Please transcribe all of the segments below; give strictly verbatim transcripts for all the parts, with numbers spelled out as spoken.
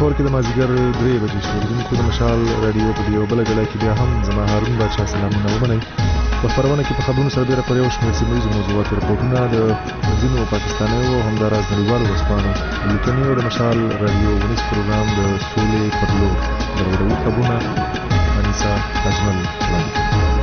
پېښور کې د مازدیګر درې بجې شوې. اوریدونکو د مشال راډیو په یوه بله ډله کې بیا هم زما هارون باچا سلامونه ومنئ. په خپرونه کې په خبرونو سره ډېره پر یو شمېر سیمه ییزو موضوعاتو رپورټونه د ځینو پاکستانیو او همداراز نړیوالو ورځپاڼو لیکنې او د مشال راډیو ونیز پروګرام د سولې پر لور د وړو خبرونه انیسا اجمل وړاندې.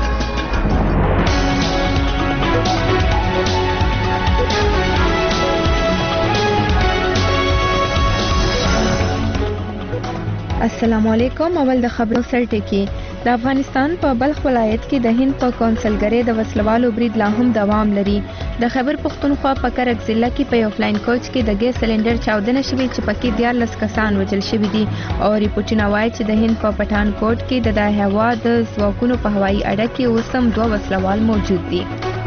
السلام علیکم. اول د خبرو سرټکی. د افغانستان په بلخ ولایت کې د هند په کونسلګرۍ د وسلوالو برید لا هم دوام لري. د خیبر پښتونخوا په کرک ضلع کې په یو فلاین کوچ کې د ګیس سلندر چاودنه شوې چې پکې دیارلس کسان وژل شوي دي او ریپورتونه وایي چې د هند په پټان کوټ کې د د هوا د ځواکونو په هوایي اډه کې اوس هم دوه وسلوال موجود دي.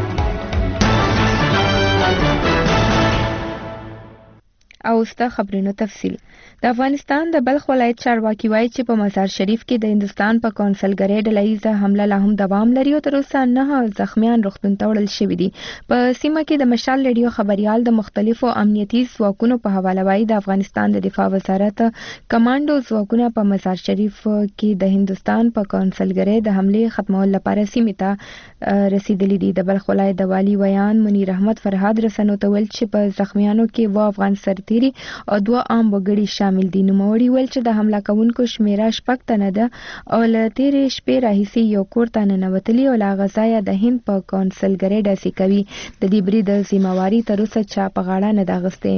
او ستا خبرونو تفصیل. د افغانستان د بلخ ولایت چارواکي وایي چې په مزار شریف کې د هندستان په کونسلګرۍ ډلهیزه حمله لا هم دوام لري او تر اوسه نه زخمیان روغتون ته وړل شوي دي. په سیمه کې د مشال ریډیو خبريال د مختلفو امنیتي ځواکونو په حواله وایي د افغانستان د دفاع وزارت کمانډو ځواکونه په مزار شریف کې د هندستان په کونسلګرۍ د حمله ختمولو لپاره سیمه ته رسیدلي دي. د بلخ ولایت د والی ویان منیر احمد فرهاد رسنو ته ویل چې په زخمیانو کې و افغان سرتیري او دوه عام وګړي شامل دي. نوموړي ویل چې د حمله کوونکو شمیره شپږ تنه ده او له تیرې شپې راهیسې یو کور ته ننوتلي او له هغه ځایه د هند په کونسلګرۍ ډزې کوي. د دې برید د ذمهواري تر اوسه چا په غاړه نه ده اخیستې.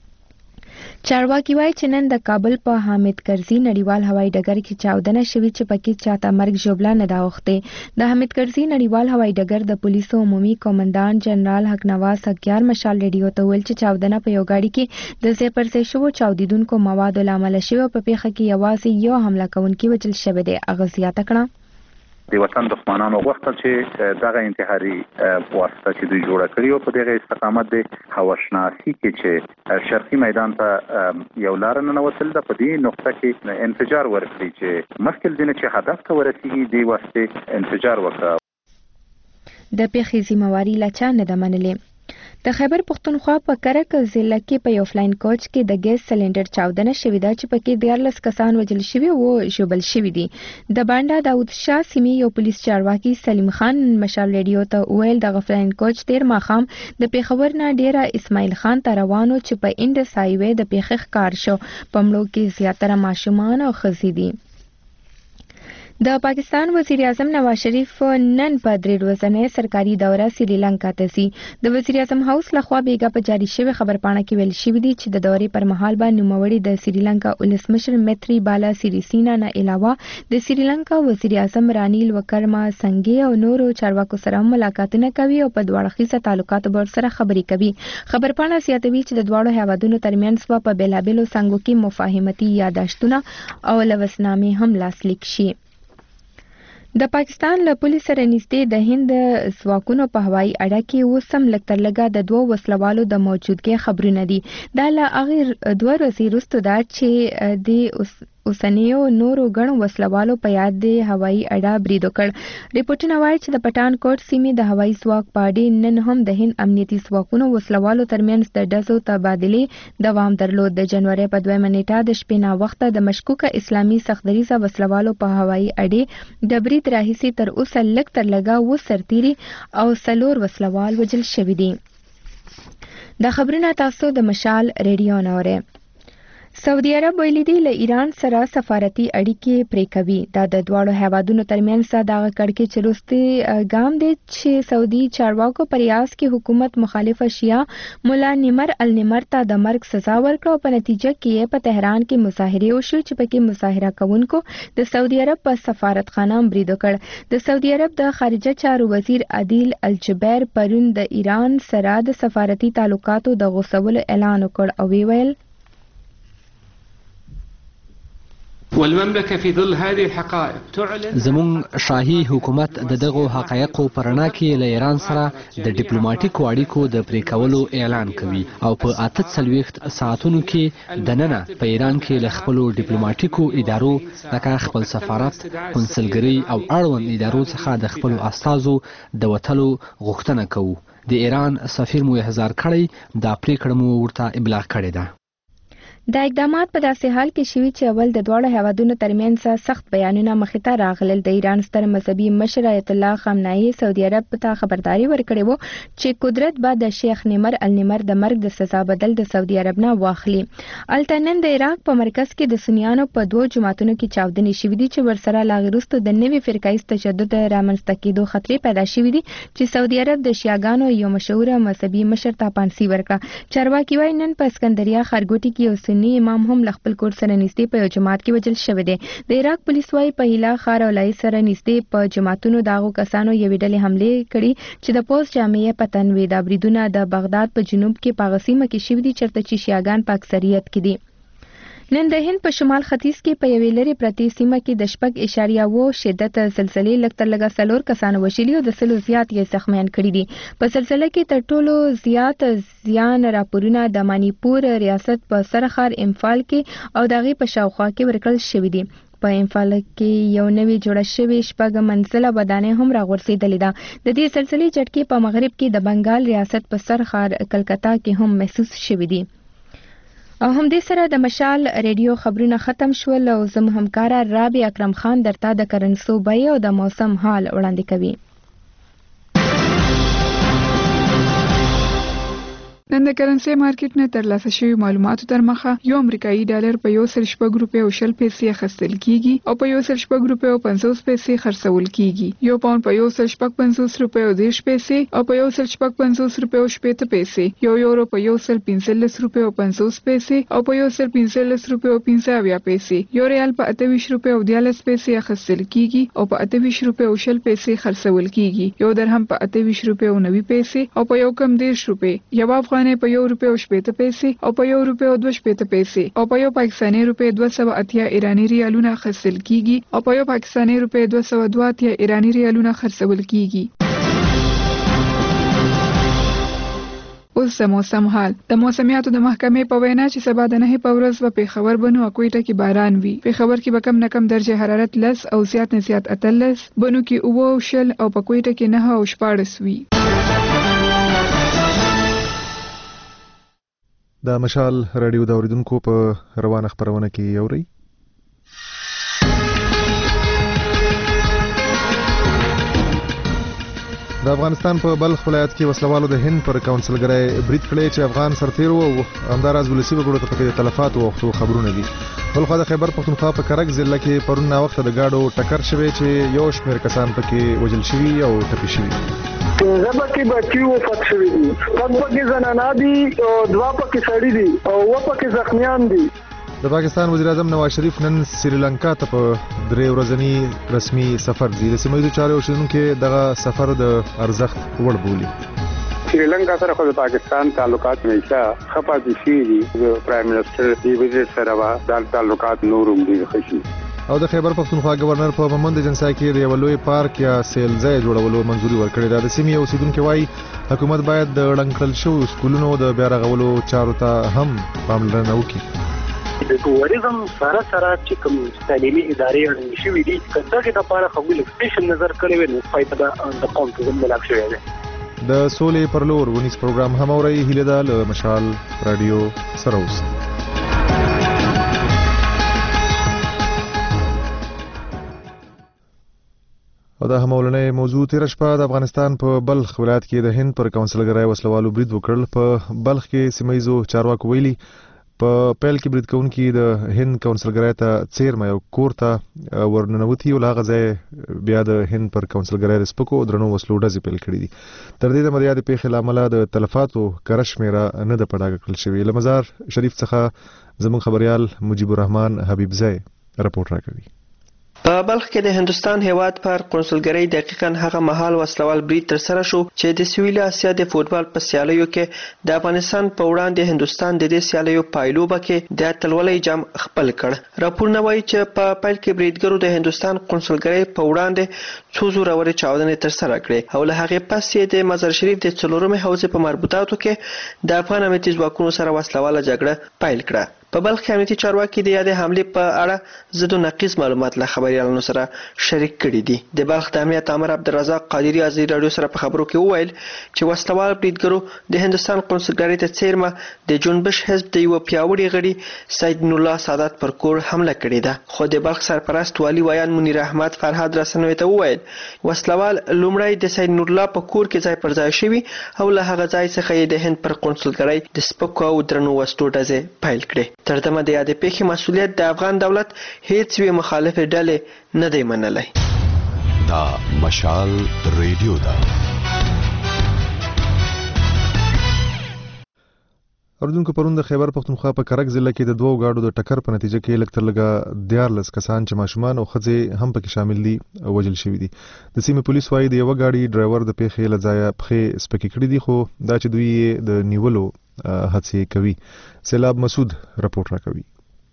چارواکي وایي چې نن د کابل په حامد کرزي نړیوال هوایي ډګر کې چاودنه شوې چې پکې چاته مرګ ژوبله نه ده اوښتې. د حامد کرزي نړیوال هوایي ډګر د پولیسو عمومي قومندان جنرال حق نواز حقیار مشال ریډیو ته ویل چې چاودنه په یو ګاډي کې د ځای پر ځای شوو چاودیدونکو موادو له امله شوې او په پیښه کې یوازې یو حمله کوونکی وژل شوی دی. هغه زیاته کړه د وطن دښمنانو غوښتل چې دغه انتحاري واسطه چې دوی جوړه کړې او په دغه استقامت د هواشناسي کې چې شرقي میدان ته یو لار ننوتل ده په دې نقطه کې انفجار ورکړي چې مخکې دینه چې هدف ته ورسیږي دې واسطه انفجار وکړ. د پیښې ذمہواری لا چا نه ده منلې. د خیبر پښتونخوا په کرک ضلع کې په یو فلاین کوچ کې د ګیس سلندر چاودنه شوې ده چې پکې دیارلس کسان وژل شوي او ژوبل شوي دي. د بانډا داود شاه سیمې یو پولیس چارواکي سلیم خان مشال ریډیو ته ویل د فلاین کوچ تیر ماښام د پیښور نه ډیره اسماعیل خان ته روانو چې په انډس هایوې د پیښې ښکار شو. په مړو کې زیاتره ماشومان او ښځې دي. د پاکستان وزیر اعظم نواز شریف نن په درې ورځنۍ سرکاري دوره سریلانکا ته ځي. د وزیر اعظم هاوس لخوا بیګا په جاری شوی خبرپاڼه کې ویل شوی دی چې د دورې پر مهال به نوموړي د سریلانکا ولسمشر میتری بالا سیریسینا نه علاوه د سریلانکا وزیر اعظم رانیل وکرما سنگه او نورو چارواکو سره ملاقاتونه کوي او په دواړه تعلقاتو بر سره خبرې کوي. خبرپاڼه زیاتوي چې د دواړو هیوادونو ترمنځ په بیلابیلو څنګهو کې مفاهمتي یاداشتونه او لوثنامې هم لاسلیک شي. د پاکستان له پولیس سره نږدې د هند ځواکونو په هوایي اډه کې اوس هم لږ تر لږه د دوو وسلوالو د موجودګۍ خبرونه دي. دا له هغې دوه ورځې وروسته ده چې د اوسنیو نورو ګڼو وسلوالو په یاد د هوایي اډه برید وکړ. ریپورټونه وایي چې د پټان کوټ سیمې د هوایي ځواک په اډې نن هم د هند امنیتي ځواکونو وسلوالو ترمنځ د ډزو تبادلې دوام درلود. د جنوري په دویمه نیټه د شپې ناوخته د مشکوکه اسلامي سختدریزه وسلوالو په هوایي اډې د برید راهیسې تر اوسه لږ تر لږه اووه سرتیري او څلور وسلوال وژل شوي دي. دا خبرونه تاسو د مشال ریډیو نه اورئ. سعودي عرب ویلي دی له ایران سره سفارتي اړیکې پرې کوي. دا د دواړو هیوادونو ترمنځ دغه کړکېچ چې وروستی ګام دی چې سعودي چارواکو په ریاض کې حکومت مخالفه شیعه مولا نمر النمر ته د مرګ سزا ورکړه او په نتیجه کې په تهران کې مظاهرې وشو چې پکې مظاهره کوونکو د سعودي عرب په سفارتخانه برید وکړ. د سعودي عرب د خارجه چارو وزیر عادل الجبیر پرون د ایران سره د سفارتي تعلقاتو د غوڅولو اعلان وکړ او وی ویل والمملكة في ظل هذه الحقائق تعلن زمون شاهي حکومت د دغه حقایقو پرنا کې له ایران سره د ډیپلوماټیکو اړیکو د پرې کولو اعلان کوي او په اته څلوېښت ساعتونو کې د ننه په ایران کې له خپلو ډیپلوماټیکو ادارو لکه خپل سفارت، کونسلګرۍ او اړوند ادارو څخه د خپلو استازو د وتلو غوښتنه کوو. د ایران سفیر مو احضار کړی، دا پریکړه مو ورته ابلاغ کړې ده. دا اقدامات په داسې حال کې شوي چې اول د دواړو هیوادونو ترمنځ سخت بیانونه مخې ته راغلل. د ایران ستر مذهبي مشر آیت الله خامنه‌ای سعودي عرب ته خبرداري ورکړې وه چې قدرت به د شیخ نمر النمر د مرګ د سزا بدل د سعودي عرب نه واخلي. الته نن د عراق په مرکز کې د سنیانو په دوه جماعتونو کې چاودنې شوې دي چې ورسره لا وروسته د نوي فرقایي تشدد رامنځته کېدو خطرې پیدا شوې دي چې سعودي عرب د شیعاګانو یو مشهور مذهبي مشر ته پانسي ورکړه. چارواکي وايي نن په اسکندریه ښارګوټي کې یو سنی امام هم له خپل کور سره نږدې په یو جماعت کې وژل شوی دی. د عراق پولیس وايي په هیله ښار او لای سره نږدې په جماعتونو د هغو کسانو یوې ډلې حملې کړي چې د پوځ جامې په تن وي. دا بریدونه د بغداد په جنوب کې په هغه سیمه کې شوي دي چېرته چې شیعاګان په اکثریت کې دي. نن د هند په شمال ختیځ کې په یوې لرې پرتې سیمه کې د شپږ اشاریه اوه شدت زلزلې لږ تر لږه څلور کسان وژلي او د سلو زیات یې زخمیان کړي دي. په زلزله کې تر ټولو زیات زیان راپورونه د مانیپور ریاست په سرښار امفال کې او د هغې په شاوخوا کې ورکړل شوي دي. په امفال کې یو نوی جوړه شوې شپږ منزله ودانۍ هم راغورځېدلې ده. د دې زلزلې جټکې په مغرب کې د بنګال ریاست په سرښار کلکتا کې هم محسوس شوي دي. او هم دې سره د مشال ریډیو خبرونه ختم شول او زموږ همکاره رابع اکرم خان درته د کرنسو بیې او د موسم حال وړاندې کوي. نن د کرنسي مارکیټ نه ترلاسه شوي معلوماتو تر مخه یو امریکایي ډالر په یو سل شپږ روپۍ او شل پیسې اخیستل کیږي او په یو سل شپږ روپۍ او پنځوس پیسې خرڅول کیږي. یو پاونډ په یو سل شپږ پنځوس روپۍ او دېرش پیسې او په یو سل شپږ پنځوس روپۍ او شپېته پیسې. یو یورو په یو سل پنځلس روپۍ او پنځوس پیسې او په یو سل پنځلس روپۍ او پنځه اویا پیسې. یو ریال په اته ویشت روپۍ او دیارلس پیسې اخیستل کیږي او په اته ویشت روپۍ او شل پیسې خرڅول کیږي. یو درهم په اته ویشت روپۍ او نوي پیسې او په یو کم دېرش روپۍ. یو افغان په یو روپۍ او شپېته پیسې او په یو روپۍ او دوه شپېته پیسې او په یو پاکستاني روپۍ دوه سوه اتیا ایراني ریالونه اخیستل کیږي او په یو پاکستاني روپۍ دوه سوه دوه اتیا ایراني ریالونه خرڅول کیږي. اوس د موسم حال. د موسمیاتو د محکمې په وینا چې سبا د نهې په ورځ به پېښور بنو او کویټه کې باران وي. پېښور کې به کم نه کم درجه حرارت لس او زیات نه زیات اتلس، بنو کې اووه او شل او په کویټه کې نهه او شپاړس وي. د مشال رادیو د اوریدونکو په روانه خبرونه کې اوري. د افغانستان په بلخ ولایت کې وسلوالو د هند پر کونسلګرۍ برید کړی چې افغان سرتیرو او همداراز ولسی وګړو ته پکې د تلفاتو او خبرونه دي. بلخو د خیبر پښتونخوا په کرک ضلع کې پرون نا وخت د گاډو ټکر شوی چې یو شمېر کسان پکې وژل شوي او ټپي شوي. پنځه پکې بچي وفات شوي دي، شپږ پکې زنانه دي او دوه پکې سړي دي او اووه پکې زخمیان دي. د پاکستان وزیر اعظم نواز شریف نن سریلانکا ته په درې ورځني رسمي سفر دی. د سیمه ییزو چارو اوسیدونکو دغه سفر د ارزښت وړ بولي. سریلانکا سره خو د پاکستان تعلقات همیشه ښه پاتې شوي دي. د پرایم منسټر د وزیر سره به دا تعلقات نور هم ډېر ښه شي. او د خیبر پښتونخوا گورنر په ممند جنسا کې د یو لوی پارک یا سیل ځای جوړولو منځوري ورکړې ده. د سیمې اوسیدونکو وايي حکومت باید د ړنګ کړل شویو سکولونو د بیا رغولو چارو ته هم پاملرنه وکړي. د ټوریزم سره سره چې کوم تعلیمي ادارې اړین شوي دي دغه لپاره خو ویل سپیشل نظر کړی وي نو فایده د قوم ته ملاک شوی دی. د سولې پر لور ونیس پروګرام هم اوري. هیله ده له مشال رادیو سره اوسئ. او دا همولنې موضوع تیر شپه د افغانستان په بلخ ولایت کې د هند پر کونسلګرۍ وسلوالو برید وکړل. په بلخ کې سیمه ییزو چارواکو ویلي په پیل کې برید کوونکي د هند کونسلګرۍ ته څیرمه یو کور ته ورننوتي او هغه ځای بیا د هند پر کونسلګرۍ د سپکو درنو وسلو ډزې پیل کړي دي. تر دې د مریاد پیښې له امله د تلفاتو کره شمېره نه ده په ډاګه کړل شوې. له مزار شریف څخه زموږ خبریال مجیب الرحمن حبیبزی رپورټ راکوي. په بلخ کې د هندستان هیواد پر قونسلګرۍ دقیقاً هغه مهال وسلوال برید تر سره شو چې د سویل اسیا د فوټبال په سیالیو کې د افغانستان په وړاندې هندستان د دې سیالیو پایلوبه کې د اتلولۍ جام خپل کړ. راپورونه وایي چې په پیل کې بریدګرو د هندستان قونسلګرۍ په وړاندې څو زورورې چاودنې تر سره کړې او له هغې پس یې د مزار شریف د څلورمې حوزې په مربوطاتو کې د افغان امنیتي ځواکونو سره وسلواله جګړه پیل کړه. په بلخ کې امنیتي چارواکي د یادې حملې په اړه ضد و نقیض معلومات له خبريالانو سره شریک کړي دي. د بلخ د امنیت امر عبدالرزاق قادری ازادي راډیو سره په خبرو کې وویل چې وسلوال بریدګرو د هندستان قونسلګرۍ ته څیرمه د جنبش حزب د یو پیاوړي غړي سید نورالله سادات پر کور حمله کړې ده. خو د بلخ سرپرست والي ویان منیر احمد فرهاد رسنوي ته وویل وسلوال لومړی د سید نورالله په کور کې ځای پر ځای شوي او له هغه ځای څخه یې د هند پر قونسلګرۍ د سپکو او درنو وسلو ډزې پیل کړې. تر دمه د یادې پیښې مسؤلیت د افغان دولت هیڅ یوې مخالفې ډلې نه دی منلی. دا مشال ریډیو ده. اردوونکو پرون د خیبر پختونخوا په کرک ضلع کې د دوو گاډو د ټکر په نتیجه کې لږ تر لږه دیارلس کسان چې ماشومان او ښځې هم پکې شامل دي وژل شوي دي. د سیمې پولیس وایي د یوه ګاډي ډرایور د پیښې له ځایه پښې سپکې کړي دي، خو دا چې دوی یې د نیولو هڅې کوي. سیلاب مسعود رپورټ راکوي.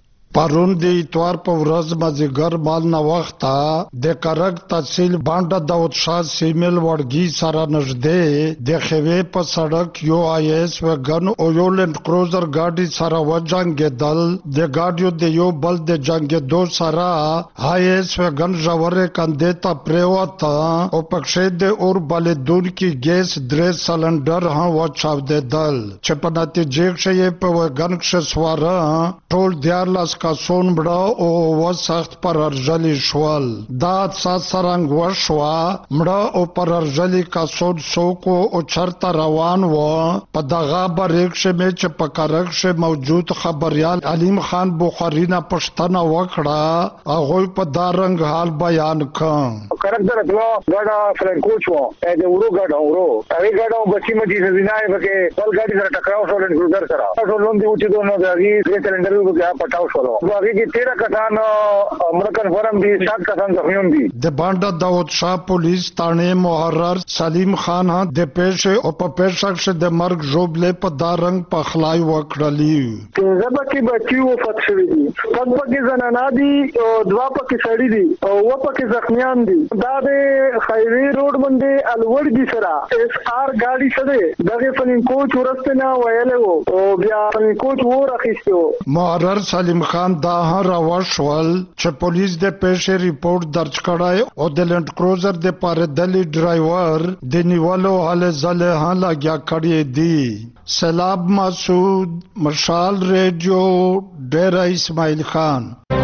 پرون د اتوار په ورځ مازیګر مال نه وخته د کرک تحصیل بانډه داود شاه سیمل وړګي سره نږدې د خوي په سړک یو آی اس وګن او یو لند کروزر گاډي سره وجنګېدل. د گاډیو د یو بل د جنګېدو سره آی اس وګن ژورې کندې ته پریوته او پکښې د اور بلېدونکي ګیس درې سلنډر هم وچاودېدل چې په نتیجه کې په وګن کې سواره ټول دیارلس کسون مړه او وسخت پر ارجلی شول. دا سات سرنګ وشوا مړه او پر ارجلی کسون سوکو او چرته روان و. په دغه بریکش می چې په کرکش موجود خبريال علیم خان بخاری نه پښتنه وکړه هغه په دارنګ حال بیان کړ. کرک درته غاډه فرانکوچ و د ورو غاډه ورو هغه غاډه بچی مجي زینای بکه بل غاډي سره ټکراو شو لن ګرځر سره ټول لون دی وچې دوه نو غي سلندر وګه پټاو شو. باقي کې تیرہ کسان امر کنفرم دي، سات کسان زخمیون دي. د بانډه داود شاه پولیس تانه محرر سلیم خان ها د پېښه او په پېښه کې د مرګ جوړلې په دارنګ په خلای وکړلی. زبا کې بچي وفات شوی دي، پک پکې زنانا دي او دوا پکې سړی دي او و پکې زخمیان دي. دا د خیری روډ باندې الوړ دي سره اس آر گاډي سره دغه فنین کوچ ورسته نه ویلو او بیا فنین کوچ ور اخیستو. محرر سلیم خان دا هر وشول چې پولیس د پیښې ریپورت درج کړای او د لند کروزر د پاردلی ډرایور د نیولو حل زله ها لګیا کړی دی. سلام مسعود، مشال ریډیو، ډیره اسماعیل خان.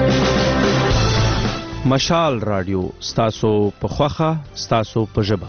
مشال رادیو ستاسو په خوخه ستاسو په ژبه.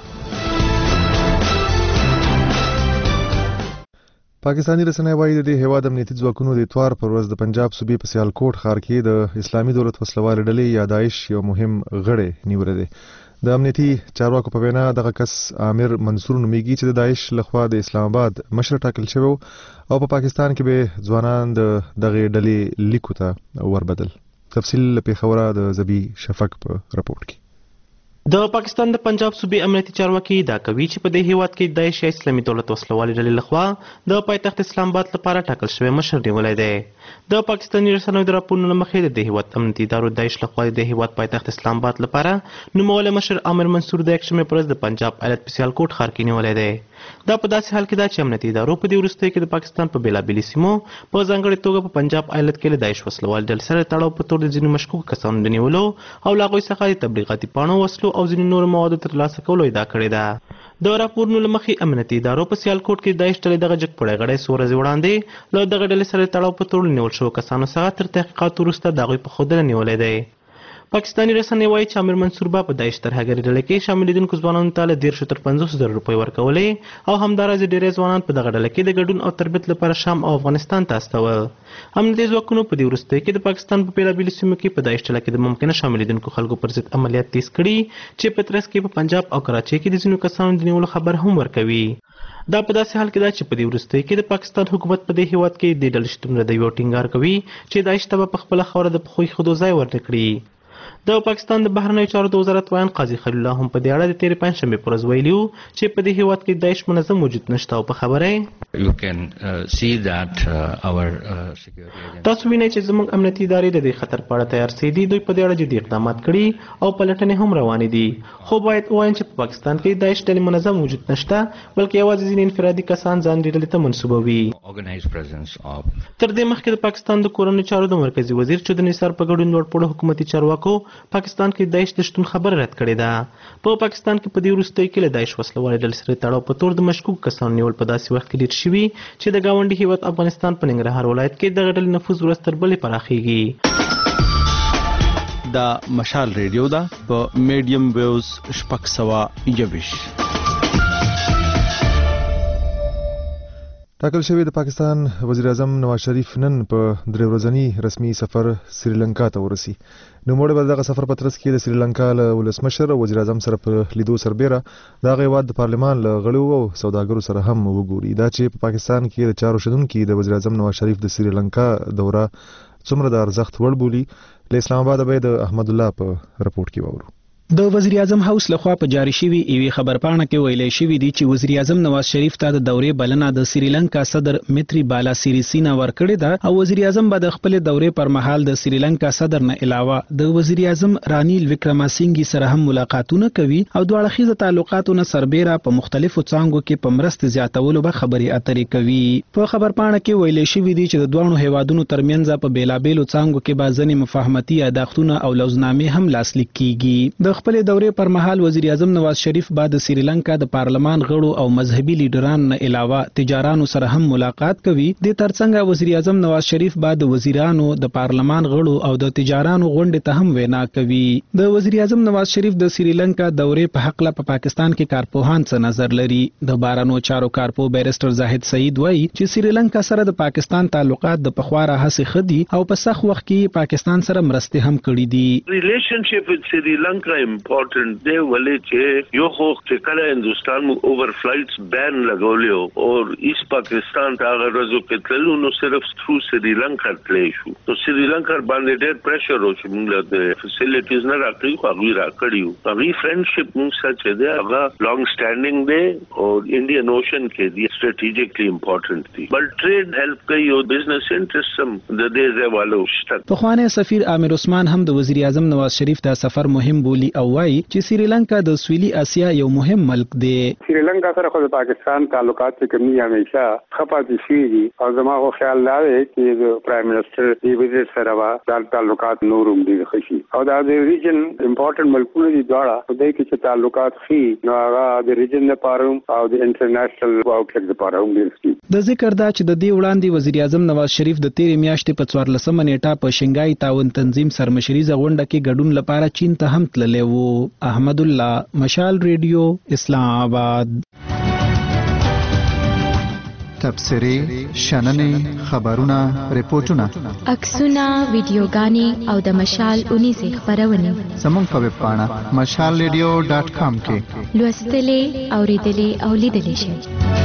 پاکستانی رسنۍ وایي د دې هیواد امنیتي ځواکونو د اتوار پر ورځ د پنجاب صوبې په سیالکوټ ښار کې د اسلامي دولت وسلوالې ډلې یا داعش یو مهم غړی نیولی دی. د امنیتي چارواکو په وینا دغه کس عامر منصور نومیږي چې د داعش لخوا د اسلام آباد مشر ټاکل شوی او په پاکستان کې به ځوانان د دغه ډلې لیکو ته وربدل. تفصیل پیښوره د زبی شفق په رپورټ کې. د پاکستان د پنجاب صوبې امنیتي چارواکي دا کوي چې په دې هیواد کې داعش یا اسلامي دولت وسلوالې ډلې لخوا د پایتخت اسلام آباد لپاره ټاکل شوی مشر نیولی دی. د پاکستاني رسنیو د راپورونو له مخې د دې هیواد امنیتي ادارو داعش لخوا د هیواد پایتخت اسلام آباد لپاره نومولی مشر عامر منصور د یکشنبې پر ورځ د پنجاب ایالت په سیالکوټ ښار کې نیولی دی. دا په داسې حال کې ده چې امنیتي ادارو په دې وروستیو کې د پاکستان په بېلابېلو سیمو په ځانګړې توګه په پنجاب ایالت کې له داعش وسلوال ډلې سره تړاو په تور د ځینو مشکوکو کسانو د نیولو او له هغوی څخه د تبلیغاتي پاڼو، وسلو او ځینو نورو موادو ترلاسه کولو ادعا کړې ده. د راپورونو له مخې امنیتي ادارو په سیالکوټ کې د داعش ډلې دغه جګپړی غړی څو ورځې وړاندې له دغه ډلې سره تړاو په تور نیول شوو کسانو څخه تر تحقیقات وروسته د هغوی په ښودنه نیولی دی. پاکستاني رسنۍ وایي چې عامر منصور به په داعش ترهګرې ډلې کې شاملېدونکو ځوانانو ته له دېرشو تر پنځوسو زرو روپۍ ورکولې او همداراز ډېری ځوانان په دغه ډله کې د ګډون او تربیت لپاره شام او افغانستان ته استول. امنیتي ځواکونو په دې وروستیو کې د پاکستان په بېلابېلو سیمو کې په داعش ډله کې د ممکنه شاملېدونکو خلکو پر ضد عملیات تیز کړي چې په ترڅ کې په پنجاب او کراچۍ کې د ځینو کسانو د نیولو خبر هم ورکوي. دا په داسې حال کې ده چې په دې وروستیو کې د پاکستان حکومت په دې هیواد کې د ډلې شتون ردوي او ټینګار کوي چې داعش ته به په خپله خاوره د پښو ایښودو ځای ورنه کړي. د پاکستان د بهرنیو چارو د وزارت وایي قاضي خلیل الله هم په دې اړه د تیرې پنځشنبې پر ورځ ویلي وو چې په دې هیواد کې داعش منظم وجود نشته او په خبره you can uh, see that uh, our uh, security تاسو وینئ چې زموږ امنیتي ادارې د دې خطر په اړه تیار سي دي دوی په دې اړه جدي اقدامات کړي او پلټنې هم روانې دي خو باید ووایم چې په پاکستان کې داعش ډلې منظم وجود نشته بلکې یوازې ځینې انفرادي کسان ځان دې ډلې ته منسوبوي organized presence of تر دې مخکې د پاکستان د کورنیو چارو د مرکزي وزیر چودر نثار په ګډون لوړپوړو حکومتي چارواکو پاکستان کې داعش د شتون خبره رد کړې ده په پاکستان کې په دې وروستیو کې له داعش وسلوالې ډلې سره تړاو په تور د مشکوک کسانو نیول په داسې وخت کې ډېر شوي چې د ګاونډي هیواد افغانستان په ننګرهار ولایت کې دغه ډلې نفوذ ورځ تر بلې پراخېږي. دا مشال ریډیو ده په میډیم ویوز شپږ سوه یویش. ټاکل شوی د پاکستان وزیر اعظم نواز شریف نن په درې ورځنی رسمي سفر سریلانکا ته ورسی. نوموړی به دغه سفر په ترڅ کې د سریلانکا له ولسمشر او وزیر اعظم سره په لیدو سربېره د هغه هیواد د پارلمان له غړو او سوداګرو سره هم وګوري. دا چې په پاکستان کې د چارو شدونکي د وزیر اعظم نواز شریف د سریلانکا دوره څومره د ارزښت وړ بولي له اسلام آباد به د احمد الله په رپورت کې وورو. د وزیر اعظم هاوس لخوا په جاری شوی ایوي خبرپاڼه کې ویل شوی دی چې وزیر اعظم نواز شریف ته د دورې بلنه د سریلانکا صدر میتری بالا سیریسینا ورکړې ده او وزیر اعظم به د خپل دورې پر مهال د سریلانکا صدر نه علاوه د وزیر اعظم رانیل وکرماسینګي سره هم ملاقاتونه کوي او دوه اړخیزه تعلقاتو نه سربېره په مختلفو څانګو کې په مرسته زیاتولو به خبرې اترې کوي. په خبرپاڼه کې ویل شوی دی چې د دوه هیوادونو ترمنځ په بیلابېلو څانګو کې به ځینې مفاهمتي یاداښتونه او لوزنامې هم لاسلیک کیږي. د خپل دورې پر مهال وزیر اعظم نواز شریف بعد سریلانکا د پارلمان غړو او مذهبي لیډرانو نه علاوه تجارانو سره هم ملاقات کوي. د ترڅنګ وزیر اعظم نواز شریف بعد وزیرانو د پارلمان غړو او د تجارانو غونډې ته هم وینا کوي. د وزیر اعظم نواز شریف د سریلانکا دورې په حق له په پاکستان کې کارپوهان څه نظر لري. د بارانو چارو کارپو بیرستر زاهد سعید وایي چې سریلانکا سره د پاکستان تعلقات د پخواره هڅې خدي او په سخت وخت کې پاکستان سره مرستې هم کړې دي. ریلیشنشپ وذ سریلانکا امپورټنٹ دی ولې چې یو خو چې کله هندستان مو اوور فلایټس بین لګولیو او ایس پاکستان ته هغه ورځو کې تللو نو صرف ثرو سریلانکا تللی شو. نو سریلانکا باندې ډېر پریشر و چې موږ د فیسیلیټیز نه راکړي خو هغوی راکړي وو. هغوی فرینډشپ موږ سره چې دی هغه لانګ سټینډینګ دی او انډین اوشن کې دی سټریټیجیکلی امپورټنٹ دی. بل ټریډ هیلپ کوي او بزنس انټرست هم د دې ځای والو شته. پخوانی سفیر عامر عثمان هم د وزیر اعظم نواز شریف دا سفر مهم بولی او وايي چې سریلانکا د سویلي اسیا یو مهم ملک دی. سریلانکا سره خو د پاکستان تعلقات چې کومي همیشه خپاتې شي دي او زما خو خیال دا دی چې د پرایم منسٹر دی وزیر سره وا د تعلقات نورم دي خشي او دا د ریجن امپورټنت ملکونه دي دواړه په دې کې چې تعلقات خي نو هغه د ریجن لپاره او د انټرنیشنل آوټلک لپاره هم دي. د ذکر دا چې د دې وړاندې وزیر اعظم نواز شریف د تیرې میاشتې په څوارلسمه نیټه په شنګای تعاون تنظیم سرمشریزه غونډه کې ګډون لپاره چین ته هم تللی وو. احمد الله، مشال ریډیو، اسلام آباد. تبصرې، شننې، خبرونه، ریپورتونه، عکسونه، ویډیوګانې او د مشال اونیزې خپرونې زموږ په ویب پاڼه مشال ریډیو ډاټ کام کې لوستلې، اوریدلې او لیدلې شئ.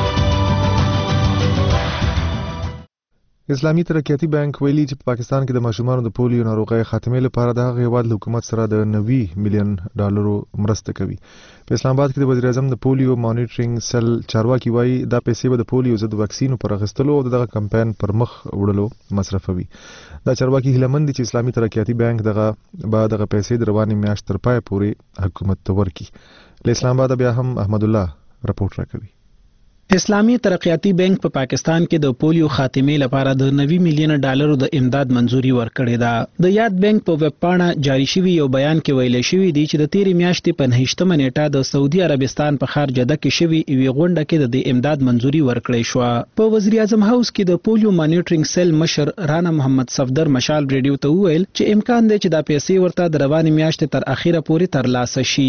اسلامي ترقیاتي بانک ویلي چې په پاکستان کې د ماشومانو د پولیو ناروغۍ خاتمې لپاره د هغه هیواد له حکومت سره د نوي میلیون ډالرو مرسته کوي. په اسلام آباد کې د وزیر اعظم د پولیو مانیټرینګ سیل چارواکي وایي دا پیسې به د پولیو ضد واکسینو پر اخیستلو او دغه کمپاین پر مخ وړلو مصرفوي. دا چارواکي هیلهمند دي چې اسلامي ترقیاتي بانک دغه به دغه پیسې د روانې میاشت تر پای پورې حکومت ته ورکړي. له اسلام آباد بیا هم احمد الله رپورټ راکوي. اسلامي ترقیاتي بانک په پاکستان کې د پولیو خاتمې لپاره د نوي میلیون ډالرو د امداد منزوري ورکړې ده. د یاد بانک په ویب پاڼه جاری شوی یو بیان کې ویل شوی دی چې د تیرې میاشتې په نهشتمه نیټه د سعودي عربستان په ښار جده کې شوی یوې غونډه کې د امداد منزوري ورکړې شوه. په وزیر اعظم هاوس کې د پولیو مانیټرینګ سیل مشر رانا محمد صفدر مشال ریډیو ته وویل چې امکان دی چې دا پیسې ورته د روانې میاشتې تر اخیره پورې ترلاسه شي. ټو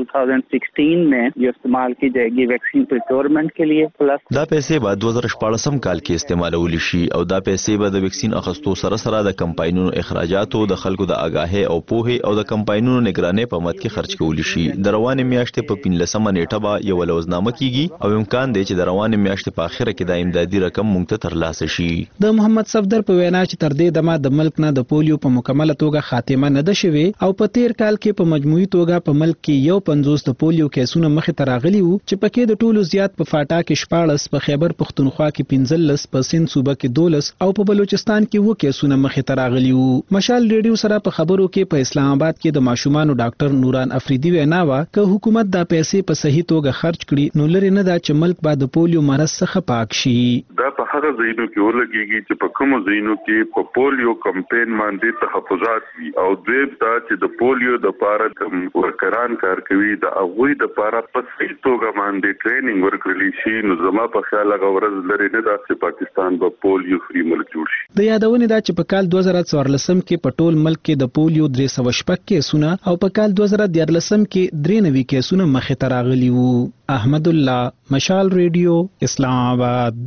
हज़ार सोलह में ये इस्तेमाल की जाएगी वैक्सीन प्रोक्योरमेंट के लिए। प्लस دا پیسې به دوه زره شپاړسم کال کې استعمالول شي او دا پیسې به د ویکسین اخستو سره سره د کمپاینونو اخراجاتو د خلکو د آگاهي او پوهې او د کمپاینونو نگرانۍ په مد کې خرج کول شي. د روانې میاشتې په پنځلسمه نیټه به یو لوزنامه کیږي او امکان دی چې د روانې میاشتې په اخره کې د امدادي رقم مونږ ته ترلاسه شي. د محمد صفدر په وینا چې تر دې دمه د ملک نه د پولیو په مکمله توګه خاتمه نه ده شوې او په تیر کال کې په مجموعي توګه په ملک کې یو پنځوس د پولیو کیسونه مخې ته راغلي وو چې پکې د ټولو زیات په فاټا کې شپاړس، په خیبر پختونخوا کې پنځلس، په سند صوبه کې دولس او په بلوچستان کې وو کیسونه مخې ته راغلي وو. مشال ریډیو سره په خبرو کې په اسلام آباد کې د ماشومانو ډاکټر نوران افریدي وینا وا ک حکومت دا پیسې په صحیح توګه خرج کړي نو لري نه دا چې ملک به د پولیو مرض څخه پاک شي. دا په هغه ځایونو کې ولګيږي چې په کومو ځایونو کې په پولیو کمپاین باندې تحفظات وي او دوی دا چې د پولیو د لپاره کوم ورکران کار کوي د هغوی د لپاره په صحیح توګه باندې ټریننګ ورکړل شي. نو زما په خیال هغه ورځ لري نه دا چې پاکستان به پولیو فری ملک جوړ شي. د یادونه دا چې په کال دوه زره څوارلسم کې په ټول ملک کې د پولیو درې سوه شپږ کیسونه او په کال دوه زره دیارلسم کې درې نوي کیسونه مخې ته راغلي وو. احمد الله، مشال ریډیو، اسلام آباد.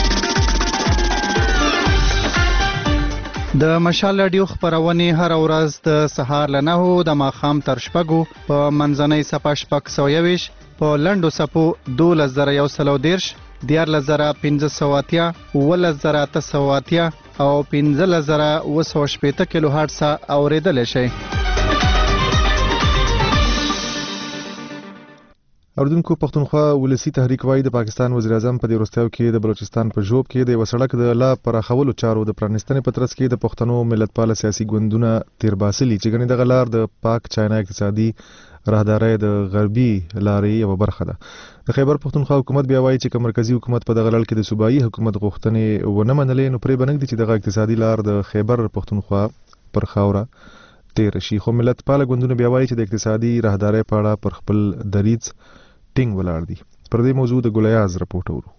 د مشال رادیو خبرونه هر ورځ د سهار له نهو د ماښام تر شپږو په منځنۍ صفه شپږ سوه یویشت په لنډو صفو دولس زره یو سل او دېرش، دیارلس زره پنځه سوه اتیا، اوولس زره اته سوه اتیا او پنځلس زره اوه سوه شپېته کیلو هرټز اورېدلی شئ. اردوونکو پښتونخوا ولسی تحریک وایي د پاکستان وزیر اعظم په دې وروستیو کې د بلوچستان په ژوب کې د یو سړک د لا پراخولو چارو د پرانیستنې په ترڅ کې د پښتنو ملتپاله سیاسي ګوندونه تیر باسلي چې ګڼې دغه لار د پاک چاینا اقتصادي راهدارۍ د غربي لارې یوه برخه ده. د خیبر پښتونخوا حکومت بیا وایي چې که مرکزي حکومت په دغه لړ کې د صوبایي حکومت غوښتنې ونه منلې نو پرې به نه ږدي چې دغه اقتصادي لار د خیبر پښتونخوا پر خاوره تیر شي. خو ملتپاله ګوندونه بیا وایي چې د اقتصادي راهدارۍ په اړه پر خپل دریځ ټینګ ولاړ دي. پر دې موضوع د ګلیاز رپورټ اورو.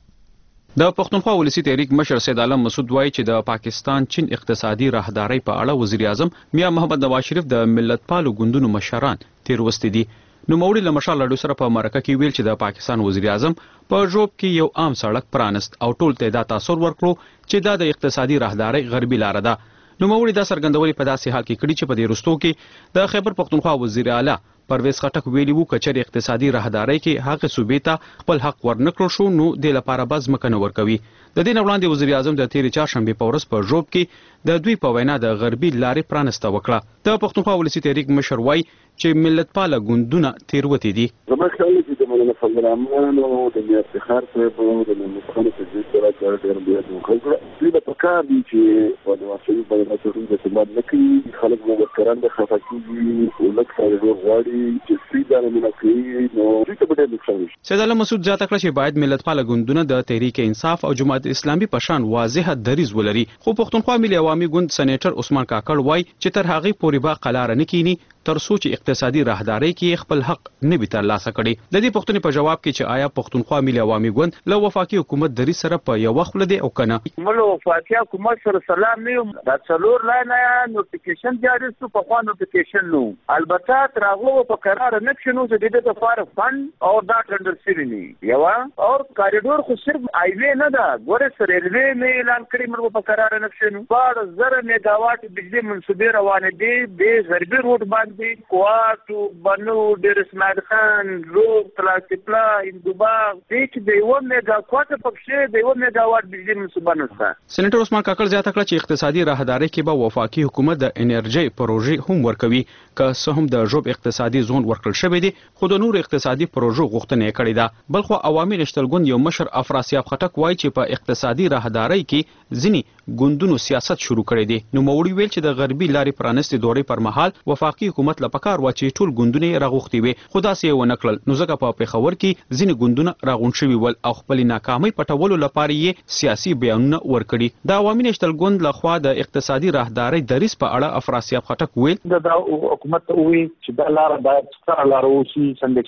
د پښتونخوا ولسی تحریک مشر سید عالم مسعود وایي چې د پاکستان چین اقتصادي راهدارۍ په اړه وزیر اعظم میا محمد نواز شریف د ملتپالو ګوندونو مشران تیر وستي دي. نو موري له مشال رادیو سره په مرکه کې ویل چې د پاکستان وزیر اعظم په ژوب کې یو عام سړک پرانست او ټول ته دا تاثیر ورکړو چې دا د اقتصادي راهدارۍ غربي لار ده. نو موري دا څرګندولې په داسې حال کې کړي چې په دې رستو کې د خیبر پښتونخوا وزیر اعلی پرویز خټک ویلي وو کچې اقتصادي راهدارۍ کې هغه صوبې ته خپل حق ورنکړل شو نو د لپاره باز مکنه ورکوي. د دې وړاندې وزیر اعظم د تیرې چهارشنبې په ورځ په ژوب کې د دوی په وینا د غربي لارې پرانسته وکړه. د پښتونخوا ولسی تحریک مشر وایي چې ملتپاله ګوندونه تیروتې دي. زما خیال دی چې د مولانا فضل الرحمن او د میر افتخار صاحب او د محمد تجدید سره ډېر ډېر بیا وکړه. دوی د پکار دي چې په نواز شریف باندې ټول د اعتماد نه کوي. خلک مو ورکران د خفه کېږي او لږ سره ډېر غواړي چې سیده نه کوي نو دوی ته به ډېر نقصان وشي. سید عالم مسعود زیاته کړه چې باید ملتپاله ګوندونه د تحریک انصاف او جماعت اسلامي په شان واضح دریځ ولري. خو پښتونخوا ملي عوامي ګوند سېنیټر عثمان کاکړ وایي چې تر هغې پورې به قلاره نه کینی تر څو چې اقتصادي راهدارۍ کې خپل حق نه وي ترلاسه کړي. د دې پوښتنې په جواب کې چې آیا پښتونخوا ملي عوامي ګوند له وفاقي حکومت دریځ سره په یوه خوله دی او که نه. موږ له وفاقي حکومت سره سلام نه یو. دا څلور لاینه نوټیفیکیشن جاری شو، پخوا نوټیفیکیشن نه و. البته تر هغه په قراره نه کښېنو چې د دې دپاره فنډ او دا ټنډر شوي نه یوه او کاریډور خو صرف هایوې نه ده. ګورې ریلوې مې اعلان کړي موږ په قراره نه کښېنو. شپاړس زره میګاواټ بجلي منصوبې روانې دي د غربي روډ باندې کواتو، بنو، ډېر اسماعیل خان، روغ، تلاسپلا، هندوباغ دې چې د یوه میګا کوټه پکښې د یوه میګاواټ بجلي منصوبه نشته. سېنیټر عثمان کاکړ زیاته کړه چې اقتصادي راهدارۍ کې به وفاقي حکومت د انرژۍ پروژې هم ورکوي. که څه هم د ژوب اقتصادي زون ورکړل شوی دی خو د نور اقتصادي پروژو غوښتنه یې کړې ده. بلخو عوامي نشتل ګوند یو مشر افراسیاب خټک وایي چې په اقتصادي راهدارۍ کې ځینې ګوندونو سیاست شروع کړی دی. نو موري ویل چې د غربي لارې پرانستې دورې پر مهال وفاقي حکومت له پکار و چې ټول ګوندونه یې راغوښتي وي خو داسې یې ونه کړل. نو ځکه په پېښور کې ځینې ګوندونه راغونډ شوي ول او خپلې ناکامۍ پټولو لپاره یې سیاسي بیانونه ورکړي. د عوامي نشتل ګوند لخوا د اقتصادي راهدارۍ دریځ په اړه افراسیاب خټک ویل د حکومت ته وویل چې دا لاره باید ستره لاره اوسي څنګه چې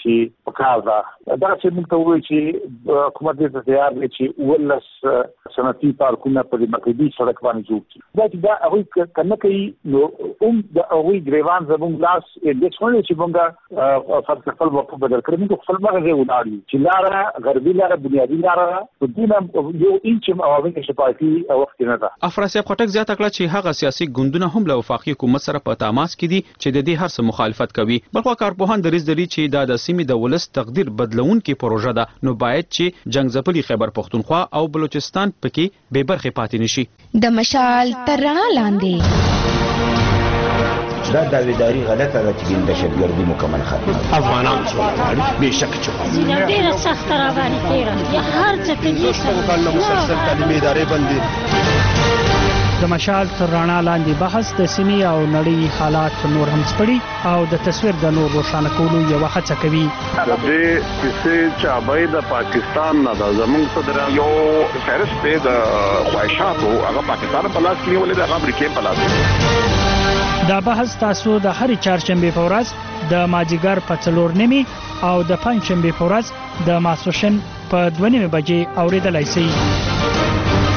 پکار ده دا چې موږ ته وایي چې حکومت دې تیار دی چې ولس صنعتي پارکونه په دې مرکزي سړک باندې جوړ کړي دا چې دا هغوی کنه کوي نو هم د هغوی ګریوان زموږ لاس دې څونه چې موږ فرض خپل وقف بدل کړو موږ خپل مغزه وناړو چې لاره غربي لاره بنیادی لاره په دې یو انچ عوامي شفافي وخت نه ده. افراسیاب خټک زیاته کړه چې هغه سیاسي ګوندونه هم له وفاقي حکومت سره په تماس کې دي چې د دې هر څه مخالفت کوي. بلخوا کارپوهان دریځ لري چې دا د سیمې د ولس تقدیر بدلونکې پروژه ده نو باید چې جنگ ځپلي خیبر پښتونخوا او بلوچستان پکې بې برخې پاتې نشي. د مشال تر رڼا لاندې دا داویداری غلطه ده چې د دهشتګردي مکمل ختمه افغانان څو بهشکه چې زینه ډیره سخته را باندې تیره یا هر څه کې څه کله مسلسل تعلیمي ادارې بندي د مشال تر رڼا لاندې بحث د سیمې او نړۍ حالات نور هم سپړي او د تصویر د نور روښانه کولو یو هڅه کوي. د دې کیسې چې ابای د پاکستان نه د زمونږ صدر یو فهرست دی د خواهشاتو هغه پاکستان په لاس کې ولې د امریکای په لاس. دا بحث تاسو د هرې چهارشنبې په ورځ د ماجیګر په څلور نیمې او د پنجشنبې په ورځ د ماسپښین په دوه نیمې بجې اورېدلی شئ.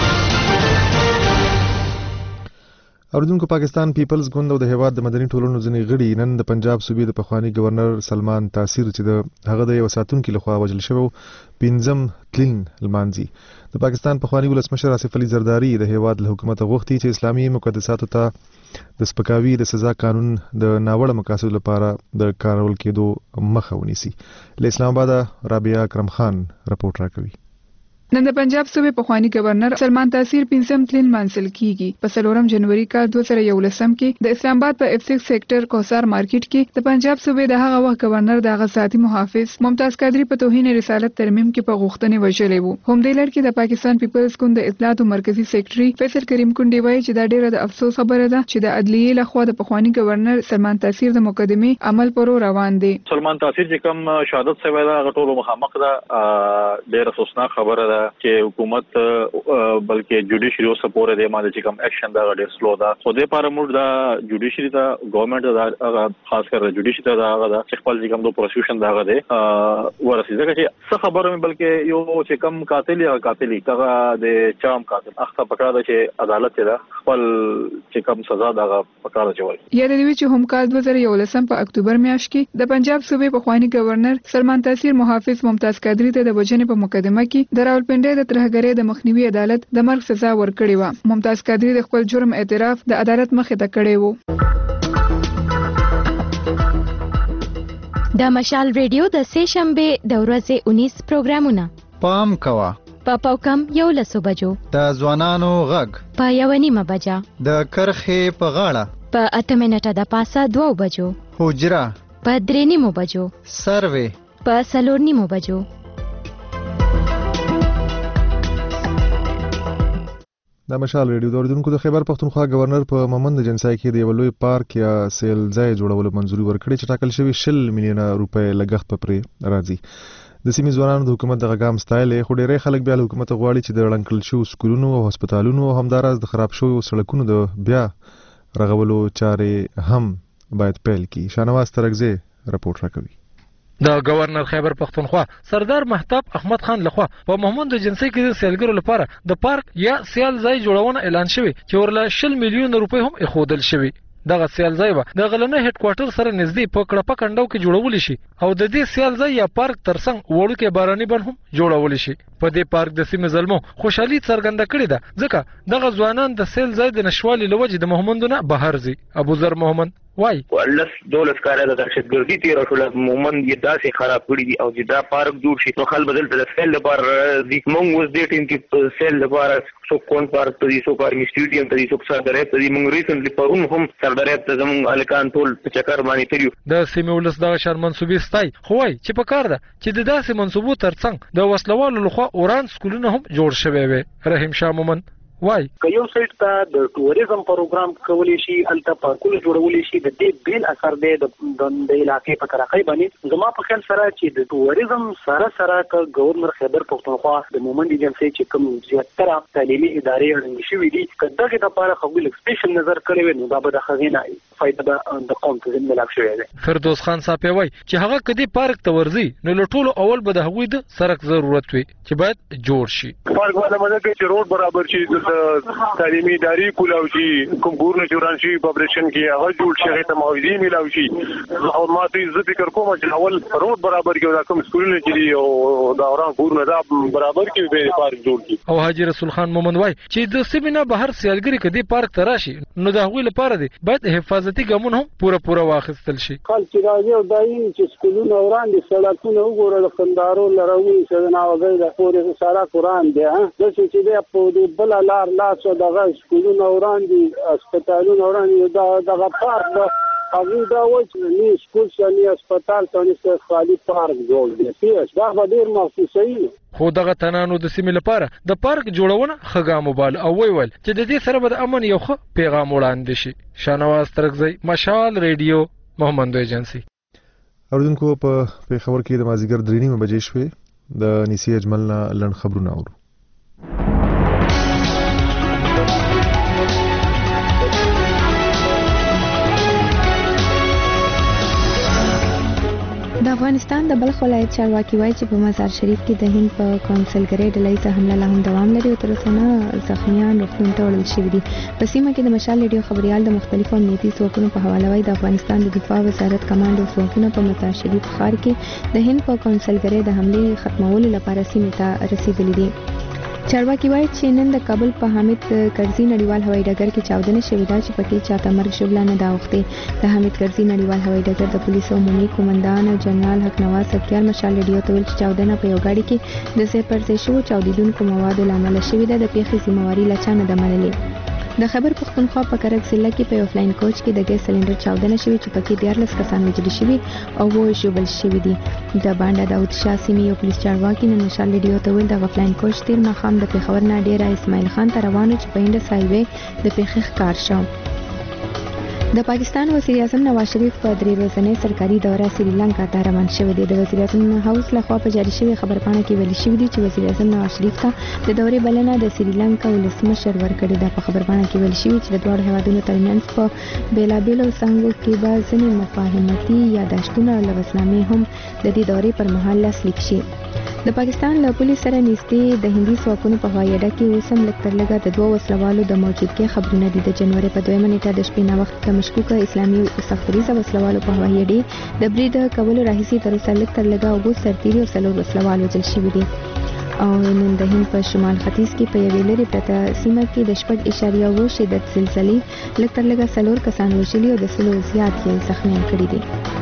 اوریدونکو پاکستان پیپلز ګوند او د هیواد د مدني ټولنو ځینې غړي نن د پنجاب صوبې د پخوانی گورنر سلمان تاثیر چې د هغه د یو ساتونکي لخوا وژل شوی پنځم تلین لمانځي. د پاکستان پخوانی ولسمشر آصف علي زرداری د هیواد له حکومت غوښتي چې اسلامي مقدساتو ته د سپکاوي د سزا قانون د ناوړه مقاصد لپاره د کارول کېدو مخه ونیسي. له اسلام آباد رابعه اکرم خان رپورټ راکوي. نن د پنجاب صوبې پخوانی گورنر سلمان تاثیر پنځم تلین منسل کیږي. په څلورم جنوري کال دوه زره یولسم کې د اسلام آباد په اف سکس سېکټر کوثر مارکیټ کې د پنجاب صوبې د هغه وخت گورنر د هغه ساتي محافظ ممتاز قادری په توهین رسالت ترمیم کې په غوښتنې وژلې وو. هم د لړ کې د پاکستان پیپلز ګوند د اطلاعات مرکزی سېکټري فیصل کریم کونډي وایي چې دا ډیره د افسوس خبره ده چې د عدلیې لخوا د پخوانی گورنر سلمان تاثیر د مقدمه عمل پرو روان دي. سلمان تاثیر چې کوم شهادت شوی دا غټولو مخامخ ده ډیره افسوسناک خبره ده چې حکومت بلکې جوډیشری او سپورټ دی ماده چې کوم اکشن دا ډېر سلو ده. خو دې لپاره موږ دا جوډیشری ته ګورنمنت دا هغه خاص کر جوډیشری ته دا هغه دا چې خپل کوم د پروسیکیوشن دا هغه دی ورسېږي ځکه چې څه خبره مې بلکې یو چې کوم قاتل یا قاتلی هغه د چام قاتل اخته پکړه ده چې عدالت ته خپل چې کوم سزا دا پکړه چوي. یا د دې چې هم کال دوه زره یولسم په اکتوبر میاشت کې د پنجاب صوبې پخوانی گورنر سلمان تاثیر محافظ ممتاز قادری ته د وژنې په مقدمه کې د راولپنډۍ د ترهګرۍ د مخنیوي عدالت د مرګ سزا ورکړې و. ممتاز قادری د خپل جرم اعتراف د عدالت مخې ته کړی و. د مشال ریډیو د سه شنبه د ورځې اونیس پروګرامونه پام کوا په پاوکم یو لسو بجو د ځوانانو غږ په یو نیمه بجا د کرخې په غاړه په اته منټه د پاسه دوه بجو حجره په درې نیمو بجو سروې په څلور نیمو بجو. د مشال ریډیو د اوریدونکو د خیبر پښتونخوا گورنر په ممند جنسای کې د یو لوی پارک یا سیل ځای جوړولو منځوري ورکړې چې ټاکل شوی شل میلیونه روپۍ لګښت پرې راځي. د سیمې ځوانانو د حکومت د غږام ستایلې خو ډېری خلک بیا له حکومت غواړي چې د ړنګ شویو سکولونو او هسپتالونو او همداراز د خراب شویو سړکونو د بیا رغولو چارې هم باید پیل کړي. شاهنواز ترکزی رپورټ راکوي. د گورنر خیبر پختونخوا سردار محتاب احمد خان لخوا په محمود جنسي کې د سیلګرو لپاره د پارک یا سیال ځای جوړونه اعلان شوی چې ورله شل میلیون روپۍ هم اخودل شوی. دغه سیال ځای به د غلنه هډ کوارټر سره نږدې په کړپه کندو کې جوړول شي او د دې سیال ځای یا پارک ترڅنګ وړوکې باراني بن هم جوړول شي. په دې پارک د سیمې زلمو خوشحالي څرګنده کړې ده ځکه دغه ځوانان د سیل ځای د نشوالي لوجې د محمدونه بهر ځي. ابو ذر محمد وای ولس دولت کار د دهشتګردي تیر ټول مومن یې داسې خراب کړی دي او چې دا پارک جوړ شي نو خل بدل ته سیل لپاره د مونږ اوس دې ټیم کې سیل لپاره څو کون پارک ته دي څو کارمي سټیډیم ته دي څو سردارې ته دي مونږ ریسنټلی پرون هم سردارې ته زمونږ الکان ټول په چکر باندې تریو. د سیمې ولس د شر منسوبي ستای خو وای چې په کار ده چې د داسې منسوبو ترڅنګ د وسلوالو لخوا اوران سکولونه هم جوړ شوي وي. رحیم شاه مومن وای که یو سایت ته د ټوریزم پروګرام کولی شي الته پارکونه جوړولی شي د دې بیل اثر دی د د علاقې په ترقۍ باندې زما په خیال سره چې د ټوریزم سره سره ک گورنر خیبر پختونخوا د مومند ایجنسی چې کوم زیاتره تعلیمي ادارې اړین شوې دي کله چې د لپاره خپل سپیشل نظر کړی وي نو دا به د خزینه فائدہ د قوم ته ملاک شوی دی. فردوس خان صاحب وای چې هغه کدي پارک ته ورځي نو لټولو اول به د هغوی د سرک ضرورت وي چې باید جوړ شي. پارک والا مده کې چې روډ برابر شي د تعلیمي ادارې کولاو شي کوم ګورنر جوړان شي پاپولیشن کې هغه جوړ شي هغه ته معاوضې ملاو شي او ما ته عزت فکر کوم چې اول روډ برابر کې دا کوم سکولونه چې او دا اوران ګورنر دا برابر کې به پارک جوړ کی. او حاجی رسول خان مومن وای چې د سیمینه بهر سیالګری کدي پارک ته راشي نو د هغوی لپاره دی باید حفاظتي ګامونه هم پوره پوره واخیستل شي. خلک چې راځي او دایي چې سکولونه وړاندې سړکونه وګوره د کندهارو لروي څنګه وګړي د پورې سړک وړاندې ها د چې د په بل لار لار څو دغه سکولونه وړاندې هسپتالونه وړاندې دا دغه پارک هغه دا وایي چې نه سکول شنه هسپتال ته خالي پارک جوړ دی پیښ دا به ډیر مخصوصي خو دغه تنانو د سیمې لپاره د پارک جوړونه خګام وبال او وی ول چې د دې سره به د امن یو ښه پیغام وړاندې شي. شانواز ترکزی مشال ریډیو محمد ایجنسی. اوردونکو په پیښور کې د مازیګر درې نیمه بجې شوې د نسی اجمل نه لړ خبرونه اورو. د افغانستان د بلخ ولایت چارواکي وایي چې په مزار شریف کې د هند په کونسلګرۍ ډلهییزه حمله لا هم دوام لري او تر اوسه نه زخمیان روغتون ته وړل شوي دي. په سیمه کې د مشال ریډیو خبریال د مختلفو امنیتي ځواکونو په حواله وایي د افغانستان د دفاع وزارت کمانډو ځواکونه په مزار شریف ښار کې د هند په کونسلګرۍ د حملې ختمولو لپاره سیمې ته رسیدلي دي. چارواکي وایي چې نن د کابل په حامد کرزي نړیوال هوایي ډګر کې چاودنه شوې ده چې پکې چاته مرګ ژوبله نه ده اوښتې. د حامد کرزي نړیوال هوایي ډګر د پولیسو عمومي قومندان جنرال حق نواز سکیار مشال ریډیو ته ویل چې چاودنه په یو ګاډي کې د ځای پر ځای شوو چاودېدونکو موادو له امله شوې ده. د پیښې ذمهواري له چا نه ده منلې. د خیبر پختونخوا په کرک ضلع کې په یو فلاین کوچ کې د ګیس سلندر چاودنه شوې چې پکې دیارلس کسان وژل شوي او اووه ژوبل شوي دي. د بانډا داود شاه سیمې یو پولیس چارواکي نن مشال ریډیو ته ویل دغه فلاین کوچ تیر ماښام د پېښور نه ډیره اسماعیل خان ته روان و چې په انډس هایوې د پیښې ښکار شو. د پاکستان وزیر اعظم نواز شریف په درې ورځنۍ سرکاري دوره سریلانکا ته روان شوی دی. د وزیر اعظم هاوس لخوا په جاري شوی خبرپاڼه کې ویل شوی دی چې وزیر اعظم نواز شریف ته د دورې بلنه د سریلانکا ولسمشر ورکړې ده. په خبرپاڼه کې ویل شوی چې د دواړو هیوادونو ترمنځ په بیلابیلو څانګو کې به ځینې مفاهمتي یاداشتونه او لوثنامې هم د دې دورې پر مهال لاسلیک شي. د پاکستان له پولیس سره نږدې د هندي ځواکونو په هوایي اډه کې اوس هم لږ تر لږه د دوه وسلوالو د موجودګۍ خبرونه دي. د جنوري په دویمه نیټه د شپې ناوخته د مشکوکه اسلامي سختدریځه وسلوالو په هوایي اډې د برید کولو راهیسې تر اوسه لږ تر لږه اووه سرتیري او څلور وسلوال وژل شوي دي. او نن د هند په شمال ختیځ کې په یوې لرې پرته سیمه کې د شپږ اشاریه اووه شدت زلزلې لږ تر لږه څلور کسان وژلي او د سلو زیات یې زخمیان کړي دي.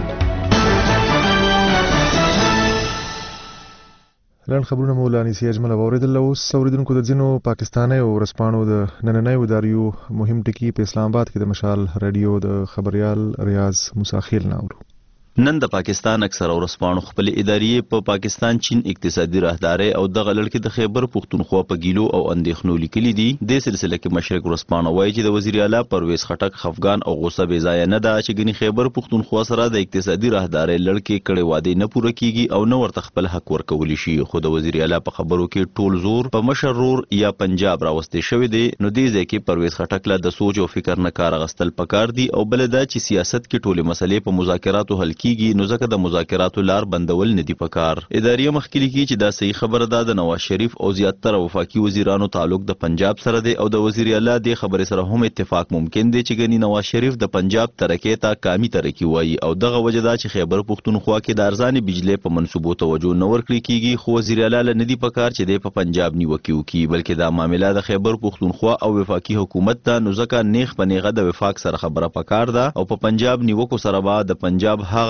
لړ خبرونه مولا نسی اجمل اوریدل. اوس اوریدونکو د ځینو پاکستاني او ورسپانو د نننۍ وداریو مهم ټکی په اسلام آباد کې د مشال رادیو د خبريال ریاض موساخیل ناورو. نن د پاکستان اکثر ورسپانو خپل ادارې په پاکستان چین اقتصادي راهداري او د غلړ کې د خیبر پختونخوا په ګیلو او اندېښنو لیکلي دي. د سلسله کې مشرق ورسپانو وایي چې د وزیر اعلی پرویز خټک خفغان او غوسه بې ځای نه ده چې ګني خیبر پختونخوا سره د اقتصادي راهداري لړ کې کړي وعده نه پوره کیږي او نو ورته خپل حق ورکول شي. خو د وزیر اعلی په خبرو کې ټول زور په مشرور یا پنجاب راوستي شوی دی. نو دې ځکه پرویز خټک له د سوچ او فکر نه کار غستل پکار دي او بل دا چې سیاست کې ټوله مسلې په مذاکراتو حل کیږي نو ځکه د مذاکراتو لار بندول نه دی پکار. ادارې مخکلي کی چې دا صحیح خبره ده د نواز شریف او زیاتره وفاقي وزیرانو تعلق د پنجاب سره دی او د وزیر اعلی د خبرې سره هم اتفاق ممکن دی چې ګنی نواز شریف د پنجاب ترکه ته کامی ترکی وایي او دغه وجه دا چې خیبر پختونخوا کې د ارزاني بجلی په منسوبو توجه نه ورکړي کیږي. خو وزیر اعلی نه دی پکار چې د په پنجاب نیوکي وکي بلکې دا معاملې د خیبر پختونخوا او وفاقي حکومت ته نو ځکه نیغ په نیغه د وفاق سره خبره پکار ده او په پنجاب نیوکو سره به د پنجاب هغه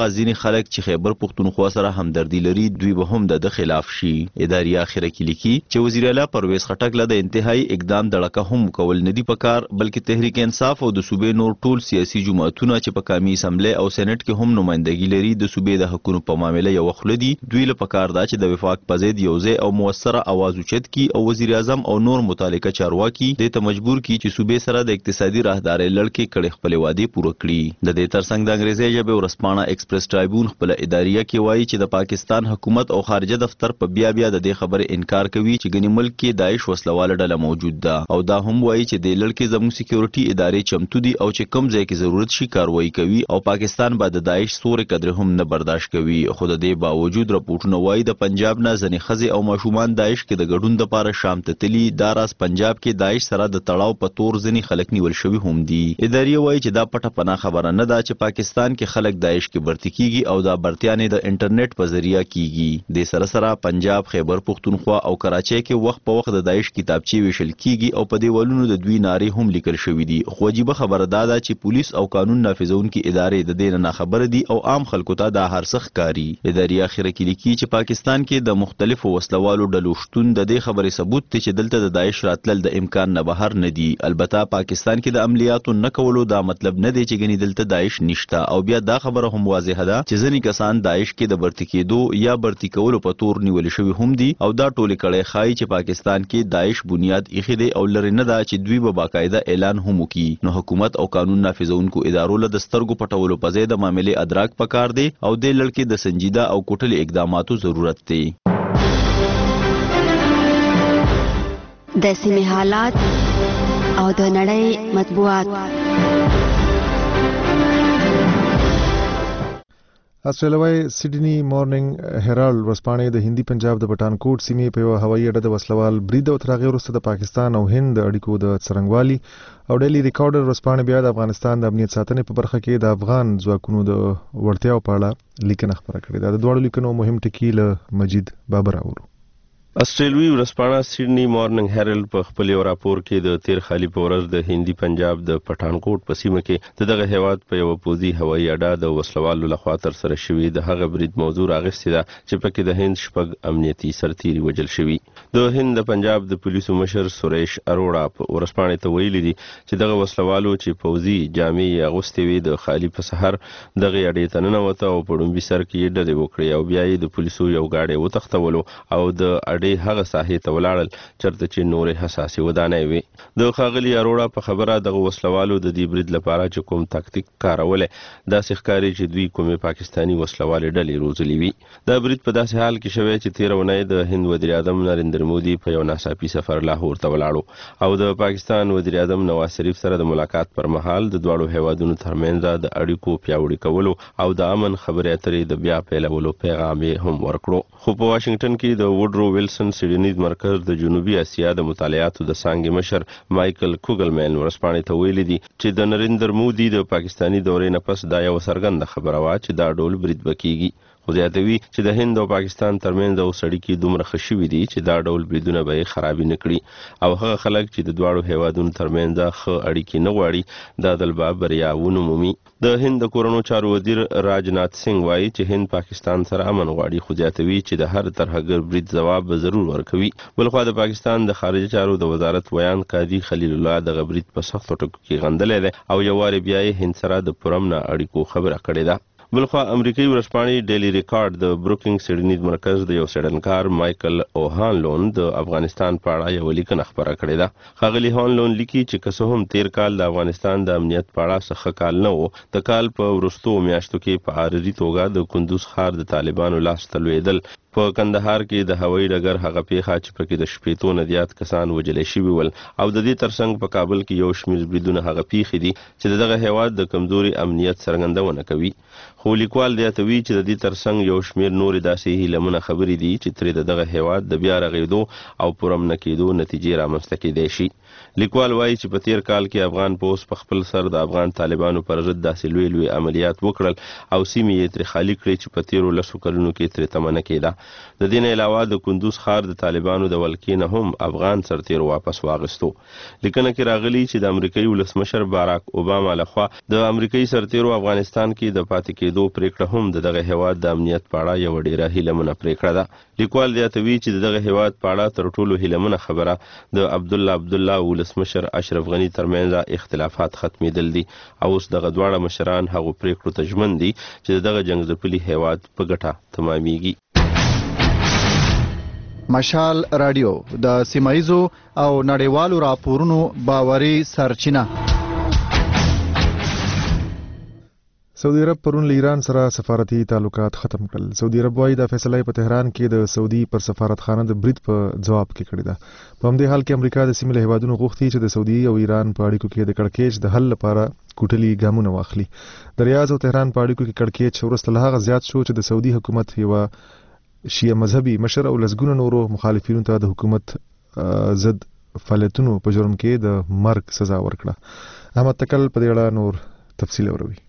ځینې خلک چې خیبر پښتونخوا سره همدردي لري دوی به هم د خلاف شي. اداري اخره کې لیکي چې وزیر اعلی پرویز خټک له انتهایی اقدام دړکه هم کول نه دی پکار بلکې تحریک انصاف او د صوبې نور ټول سیاسي جماعتونه چې په قومي اسمبلی او سېنات کې هم نمائندګي لري د صوبې د حقوقو په معاملې یو خلدي دوی له پکار دا چې د وفاق په ضد یو ځای او موثره आवाज اوچت کی او وزیر اعظم او نور متعلقه چارواکي د ته مجبور کی چې صوبې سره د اقتصادي راهداري لړکې کړي خپل وعده پوره کړي. د دې ترڅنګ د انګریزي ژبه ورسپانه ایکسپریس ټرایبون خپل اداریه کې وایي چې د پاکستان حکومت او خارجه دفتر په بیا بیا د دې خبره انکار کوي چې ګنې ملک کې داعش وسلواله ډله موجود ده او دا هم وایي چې د لړکې زموږ سکیورټي ادارې چمتو دي او چې کوم ځای کې ضرورت شي کاروایی کوي او پاکستان به د داعش سوري قدر هم نه برداشت کوي. خو د دې باوجود راپورټونه وایي د پنجاب نه ځنې خزي او ماشومان داعش کې د ګډون د پاره شام ته تلي دا راز پنجاب کې داعش سره د تړاو په تور ځنې خلک نیول شوی هم دي. ادارې وایي چې دا پټه پناه خبره نه ده چې پاکستان کې خلک داعش کې برتی کیږي او دا برتیانې د انټرنیټ په ذریعہ کیږي. د سره سره پنجاب خیبر پښتونخوا او کراچۍ کې وخت په وخت د داعش کتابچې ویشل کیږي او په دیوالونو د دوی نارې هم لیکل شوې دي. خو عجیب خبره دا ده چې پولیس او قانون نافذونکي ادارې د دې نه خبر دي او عام خلکو ته دا هرڅخ کاری. اداري اخره کې لیکي چې پاکستان کې د مختلفو وسلوالو ډلو شتون د دې خبرې ثبوت دی چې دلته د داعش راتلل د امکان نه بهر نه دي. البته پاکستان کې د عملیاتو نه کولو دا مطلب نه دی چې ګنې دلته داعش نشته او بیا دا خبره هم واضحه ده چې ځینې کسان داعش کې د برتی کېدو یا برتی کولو په تور نیول شوی هم دي او دا ټولې کړي خای چې پاکستان کې داعش بنیاد ایښی دی او لري نه ده چې دوی به باقاعده اعلان هم وکړي. نو حکومت او قانون نافذونکو ادارو له دسترګو پټولو په ځای د معاملې ادراک پکار دی او د لړکې د سنجیده او کوټلي اقداماتو ضرورت دی. د سیمې حالات او د نړۍ مطبوعات. استرالیوي سیډني مورنینګ هیرالډ ورځپاڼې د هندي پنجاب د پټانکوټ سیمې په یو هوایي اډه د وسلوال برید او تر هغې وروسته د پاکستان او هند د اړیکو د څرنګوالي او ډیلی ریکارډر ورځپاڼې بیا د افغانستان د امنیت ساتنې په برخه کې د افغان ځواکونو د وړتیاو په اړه لیکنه خپره کړې ده. د دواړو لیکنو مهم ټکي له مجید بابر اورو. استرالیوي ورځپاڼه سیډني مورنینګ هیرالډ په خپل یو راپور کې د تیر خالي په ورځ د هندي پنجاب د پټانکوټ په سیمه کې د دغه هیواد په یو پوځي هوایي اډه د وسلوالو لخوا تر سره شوی د هغه برید موضوع راغستې ده چې پکې د هند شپږ امنیتي سرتیري وژل شوي. د هند د پنجاب د پولیسو مشر سوریش اروړا په ورځپاڼې ته ویلي دي چې دغه وسلوالو چې پوځي جامې اغوستې وي د خالي په سحر دغه اډې ته ننوته او په ډومبي سر کې ډلې وکړې او بیا یې د پولیسو یو گاډی وتښتولو او د اډې هغه ساحې ته ولاړل چرته چې نورې حساسې ودانۍ وي. د ښاغلي اروړا په خبره دغه وسلوالو د دې برید لپاره چې کوم تاکتیک کارولی داسې ښکاري چې دوی کومې پاکستاني وسلوالې ډلې روزلي وي. دا برید په داسې حال کې شوی چې تېره اونۍ د هند وزیر اعظم نریندر مودي په یو ناڅاپي سفر لاهور ته ولاړو او د پاکستان وزیر اعظم نواز شریف سره د ملاقات پر مهال د دواړو هیوادونو ترمنځ د اړیکو پیاوړي کولو او د امن خبرې اترې د بیا پیلولو پیغام یې هم ورکړو. خو په واشنگټن کې د وډرو ویلسن سیډنیز مرکز د جنوبي اسیا د مطالعاتو د څانګې مشر مایکل کوګلمن ورځپاڼې ته ویلي دي چې د نریندر مودي د پاکستاني دورې نه پس دا یو څرګنده خبره وه چې دا ډول برید به کیږي. خو زیاتوي چې د هند او پاکستان ترمنځ اوس اړیکې دومره ښه شوي دي چې دا ډول بریدونه به یې خرابې نه کړي او هغه خلک چې د دواړو هیوادونو ترمنځ ښه اړیکې نه غواړي دا دل به بریا ونه مومي. د هند د کورونو چارو وزیر راجنات سنگ وایي چې هند پاکستان سره امن غواړي خو زیاتوي چې د هر ترهګر برید ځواب به ضرور ورکوي. بلخوا د پاکستان د خارجه چارو د وزارت ویان قاضي خلیل الله د برید په سختو ټکو کې غندلی دی او یو وارې بیا یې هند سره د پرامن اړیکو خبره کړې ده. بلخوا امریکایي ورځپاڼې ډیلی ریکارډ د بروکینګ سیډنیز مرکز د یو څېړنکار مایکل اوهانلون د افغانستان په اړه یوه لیکنه خپره کړې ده. ښاغلي هانلون لیکي چې که څه هم تیر کال د افغانستان د امنیت په اړه څه ښه کال نه و د کال په وروستو میاشتو کې په عارضي توګه د کندوز ښار د طالبانو لاس ته لوېدل. په کندهار کې د هوایي ډګر هغه پیښه چې پکې د شپېتو نه زیات کسان وژلی شوي ول او د دې ترڅنګ په کابل کې یو شمېر بریدونه هغه پیښې دي چې د دغه هیواد د کمزوري امنیت څرګندونه کوي. خو لیکوال زیاتوي چې د دې ترڅنګ یو شمېر نورې داسې هیلمنه خبرې دي چې ترې د دغه هیواد د بیا رغېدو او پرامن کېدو نتیجې رامنځته کېدی شي. لیکوال وایي چې په تیر کال کې افغان پولیس په خپل سر د افغان طالبانو پر ضد داسې لوی لوی عملیات وکړل او سیمې یې ترې خالي کړې چې په تیرو لسو کلونو کې ترې تمه نه کېده. د دې نه علاوه د کندوز ښار د طالبانو د ولکې نه هم افغان سرتیر واپس واغستو. لیکنه کې راغلي چې د امریکایي ولسمشر باراک اوباما لخوا د امریکایي سرتیرو افغانستان کې د پاتې کېدو پریکړه هم د دغه هیواد د امنیت په اړه یوه ډېره هیلهمنه پریکړه ده. لیکوال زیاتوي چې د دغه هیواد په اړه تر ټولو هیلهمنه خبره د عبدالله عبدالله ولسمشر اشرف غني ترمنځ اختلافات ختمېدل دي او اوس دغه دواړه مشران هغو پریکړو ته ژمن دي چې دغه جنګ ځپلي هیواد په ګټه تمامیږي. مشال رادیو د سیمایزو او نړیوالو راپورونو باوري سرچینه. سعودي عرب پرون له ایران سره سفارتي تعلقات ختم کړل. سعودي عرب وايي د فیصله په تهران کې د سعودي پر سفارتخانه د برید په جواب کې کړې ده. په همدې حال کې امریکا د سیمې له هیوادونو غوښتي چې د سعودي او ایران په اړیکو کې د کړکېچ د حل لپاره کوټلي ګامونه واخلي. د ریاض او تهران په اړیکو کې کړکېچ وروسته له هغه زیات شو چې د سعودي حکومت یوه شیعه مذهبي مشر او لسګونه نورو مخالفینو ته د حکومت ضد فعالیتونو په جرم کې د مرګ سزا ورکړه. احمد تکل په دې اړه نور تفصیل وروي.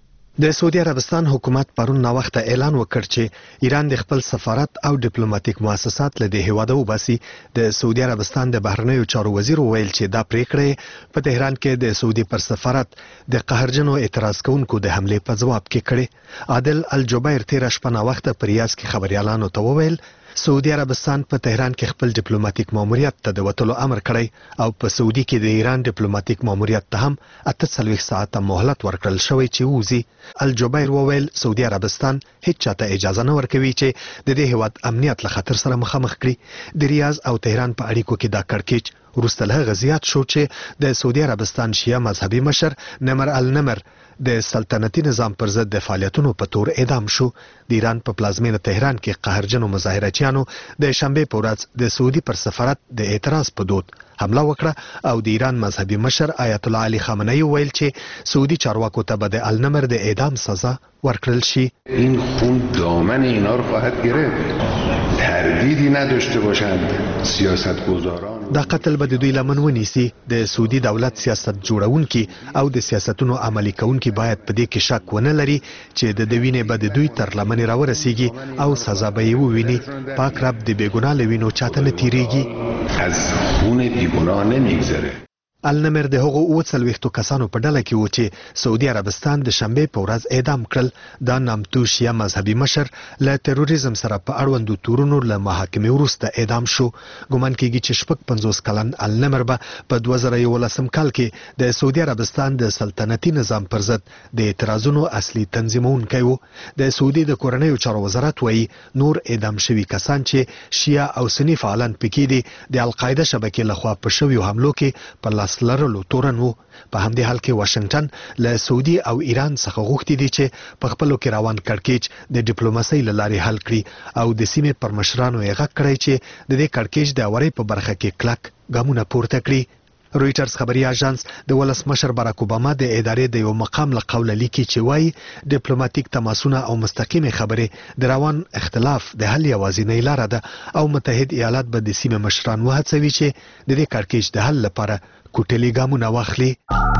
د سعودي عربستان حکومت پرون ناوخته اعلان وکړ چې ایران د خپل سفارت او ډیپلوماټیک مؤسسات له دې هیواده وباسي. د سعودي عربستان د بهرنیو چارو وزیر ویل چې دا پریکړه په تهران کې د سعودي پر سفارت د قهرجنو اعتراض کوونکو د حمله په جواب کې کړي. عادل الجبیر تیر شپه ناوخته په ریاض کې خبريالانو ته وویل سعودي عربستان په تهران کې خپل ډیپلوماټیک ماموریت ته د وټلو امر کړی او په سعودي کې د ایران ډیپلوماټیک ماموریت ته هم اته څلوېښت ساعته مهلت ورکړل شوی چې ووځي. الجبیر وویل سعودي عربستان هیڅ چاته اجازه نه ورکوي چې د دې هیواد امنیت له خطر سره مخامخ کړي. د ریاض او تهران په اړیکو کې دا کړکېچ وروسته له هغه زیات شو چې د سعودي عربستان شیعه مذهبي مشر نمر النمر د سلطنتي نظام پر ضد د فعالیتونو په تور اعدام شو. د ایران په پلازمینه تهران کې قهرجنو مظاهرچیانو د شنبه په ورځ د سعودي پر سفارت د اعتراض په دود حمله وکړه او د ایران مذهبي مشر آیت الله علی خامنه‌ای ویل چې سعودي چارواکو ته به د النمر د اعدام سزا ورکړل شي. این خون دامن اینا رو خواهد گرفت. تردیدی نداشته باشند سیاستگزاران دا قتل به د دوی لمن ونیسي. د سعودي دولت سیاست جوړونکي او د سیاستونو عملي کوونکي باید په دې کې شک ونه لري چې د دوینې به د دوی تر لمن راورسیږي او سزا به یې وویني. پاک رب د بیګناه له وینو چاته نه تیریږي. از خون بیگناه نمیگذره. النمر د هغو اوه څلوېښتو کسانو په ډله کې و چې سعودي عربستان د شنبې په ورځ اعدام کړل. دا نامتو شیعه مذهبي مشر له تروریزم سره په اړوندو تورونو له محاکمې وروسته اعدام شو. ګمان کېږي چې شپږ پنځوس کلن النمر به په دوه زره یولسم کال کې د سعودي عربستان د سلطنتي نظام پر ضد د اعتراضونو اصلي تنظیمونکی و. د سعودي د کورنیو چارو وزارت وایي نور اعدام شوي کسان چې شیعه او سني فعالان پکې دي د القاعده شبکې لخوا په شویو حملو کې په لاس لرلو تورن وو. په همدې حال کې واشنگټن له سعودي او ایران څخه غوښتي دي چې په خپلو کې روان کړکېچ د ډیپلوماسۍ له لارې حل کړي او د سیمې پر مشرانو یې غږ کړی چې د دې کړکېچ د اورۍ په برخه کې کلک ګامونه پورته کړي. رویټرز خبري اژانس د ولسمشر باراک اوباما د ادارې د یو مقام له قوله لیکي چې وایي ډیپلوماټیک تماسونه او مستقیمې خبرې د روان اختلاف د حل یوازینۍ لاره ده او متحد ایالات به د سیمې مشران وهڅوي چې د دې کړکېچ د حل لپاره کوټلي ګامونه واخلي.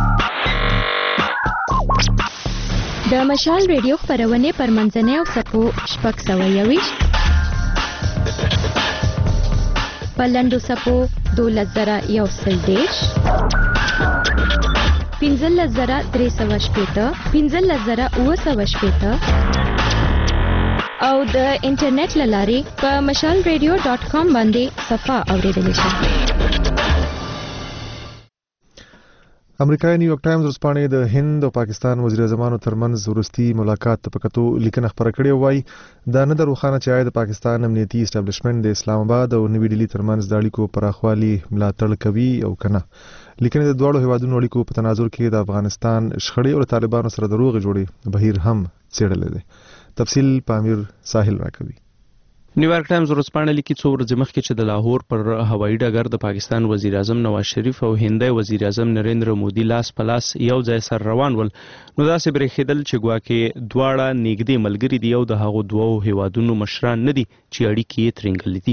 د مشال ریډیو خبرونه پر منځنۍ او سپو شپږ سوه یویشت په لنډو سپو دولس زره یو سل دېرش پنځلس زره درې سوه شپېته پنځلس زره اووه سوه شپېته او د انټرنیټ له لارې په مشال ریډیو ډاټ کام باندې صفحه اورېدلی شئ. امریکایي نیویارک ټایمز ورځپاڼې د هند او پاکستان وزیر اعظمانو ترمنځ وروستي ملاقات ته په کتو لیکنه خپره کړې وایي دا نه ده روښانه چې آیا د پاکستان امنیتي اسټابلیشمنټ د اسلام آباد او نوې ډیلي ترمنځ د اړیکو پراخوالي ملاتړ کوي او کنه. لیکنې د دواړو هیوادونو اړیکو په تناظر کې د افغانستان شخړې او طالبانو سره د روغې جوړې بهیر هم څېړلی دی. تفصیل په امیر ساحل راکوي. نیویارک ټایمز ورځپاڼه لیکي څو ورځې مخکې چې د لاهور پر هوایي ډګر د پاکستان وزیر اعظم نواز شریف او هندي وزیر اعظم نریندر مودي لاس په لاس یو ځای سر روان ول نو داسې برېښېدل چې ګواکې دواړه نږدې ملګري دي او د هغو دوو هیوادونو مشران نه دي چې اړیکې یې ترینګلې دي.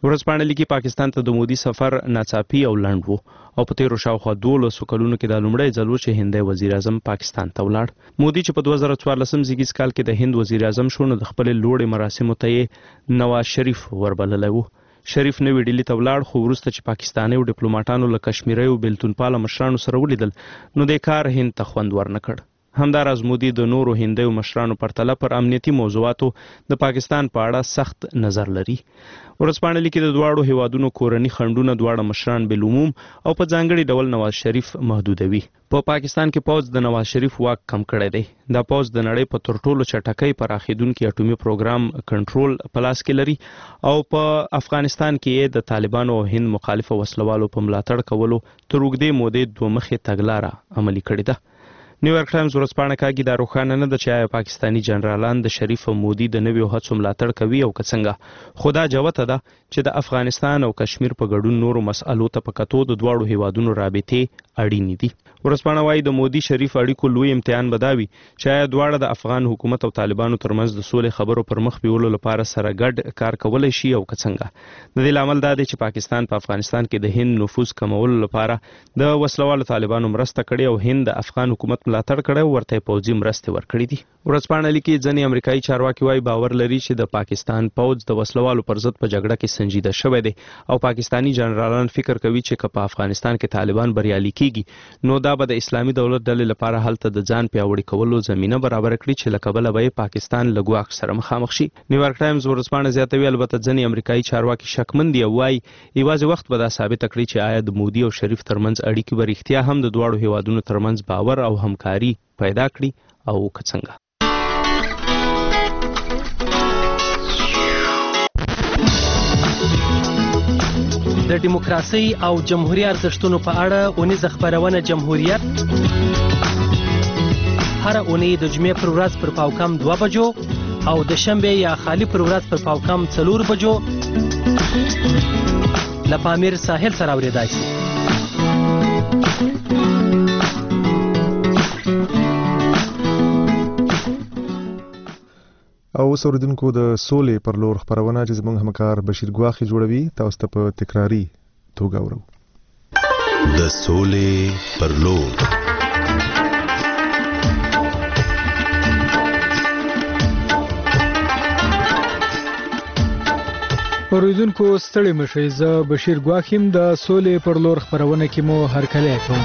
ورځپاڼه لیکي پاکستان ته د مودي سفر ناڅاپي او لنډ وو او په تیرو شاوخوا دولسو کلونو کې د لومړی ځل و چې هندي وزیر اعظم پاکستان ته ولاړ. مودي چې په دوه زره څوارلسم زیږیز کال کې د هند وزیر اعظم شو نو د خپلې لوړې مراسمو ته یې نواز شریف وربللی و. شریف نوې ډیلي ته ولاړ خو وروسته چې پاکستاني او ډیپلوماټانو له کشمیري او بیلتون پاله مشرانو سره ولیدل نو د کار هند ته خوند ورنه کړ. همداراز مودي د نورو هندیو مشرانو پرتله پر امنیتي موضوعاتو د پاکستان په اړه سخت نظر لري. ورځپاڼه لیکي د دواړو هیوادونو کورني خنډونه دواړه مشران بالعموم او په ځانګړي ډول نواز شریف محدودوي. په پاکستان کې پوځ د نواز شریف واک کم کړی دی. دا پوځ د نړۍ په تر ټولو چټکۍ پراخېدونکي اټومي پروګرام کنټرول په لاس کې لري او په افغانستان کې د طالبانو او هند مخالفه وسلوالو په ملاتړ کولو تر اوږدې مودې دوه مخې تګلاره عملي کړې ده. نیویارک ټایمز ورځپاڼه کاږي دا روښانه نه ده چې آیا پاکستاني جنرالان د شریف او مودي د نویو هڅو ملاتړ کوي او که څنګه. خو دا جوته ده چې د افغانستان او کشمیر په ګډون نورو مسألو ته په کتو د دواړو هیوادونو رابطې اړینې دي. ورځپاڼه وایي د مودي شریف اړیکو لوی امتحان به دا وي چې آیا دواړه د افغان حکومت او طالبانو ترمنځ د سولې خبرو پر مخ بیولو لپاره سره ګډ کار کولی شي او که څنګه. د دې لامل دا دی چې پاکستان په افغانستان کې د هند نفوذ کمولو لپاره د وسلوالو طالبانو مرسته کړې او هند د افغان حکومت ملاتړ کړی او ورته پوځي مرستې ورکړې دي. ورځپاڼه لیکي ځینې امریکایي چارواکي وایي باور لري چې د پاکستان پوځ د وسلوالو پر ضد په جګړه کې سنجیده شوی دی او پاکستاني جنرالان فکر کوي چې که په افغانستان کې طالبان بریالي کیږي نو دا به د اسلامي دولت ډلې لپاره هلته د ځان پیاوړي کولو زمینه برابر کړي چې له کبله به پاکستان له ګواښ سره مخامخ شي. نیویارک ټایمز ورځپاڼه زیاتوي البته ځینې امریکایي چارواکي شکمن دي او وایي یوازې وخت به دا ثابته کړي چې آیا د مودي او شریف ترمنځ اړیکې به رښتیا هم د دواړو هیوادونو ترمنځ باور او همکاري پیدا کړي او که څنګه. د دیموکراسي او جمهوریت ارزښتونو په اړه اونیزه خبرونه جمهوریت هر اونۍ د جمعې پر ورځ پر پاوکم دوه بجو او د شنبه یا خالی پر ورځ پر پاوکم څلور بجو له پامیر ساحل سره اوریدای شي. او اوسوریدونکو د سولې پر لور خبرونه چې زموږ همکار بشیر ګواخي جوړوي تاسو ته په تکراری توګه ورو. د سولې پر لور اوریدونکو ستړي مشئ زه بشیر ګواخیم د سولې پر لور خبرونه کې مو هرکلی کوم.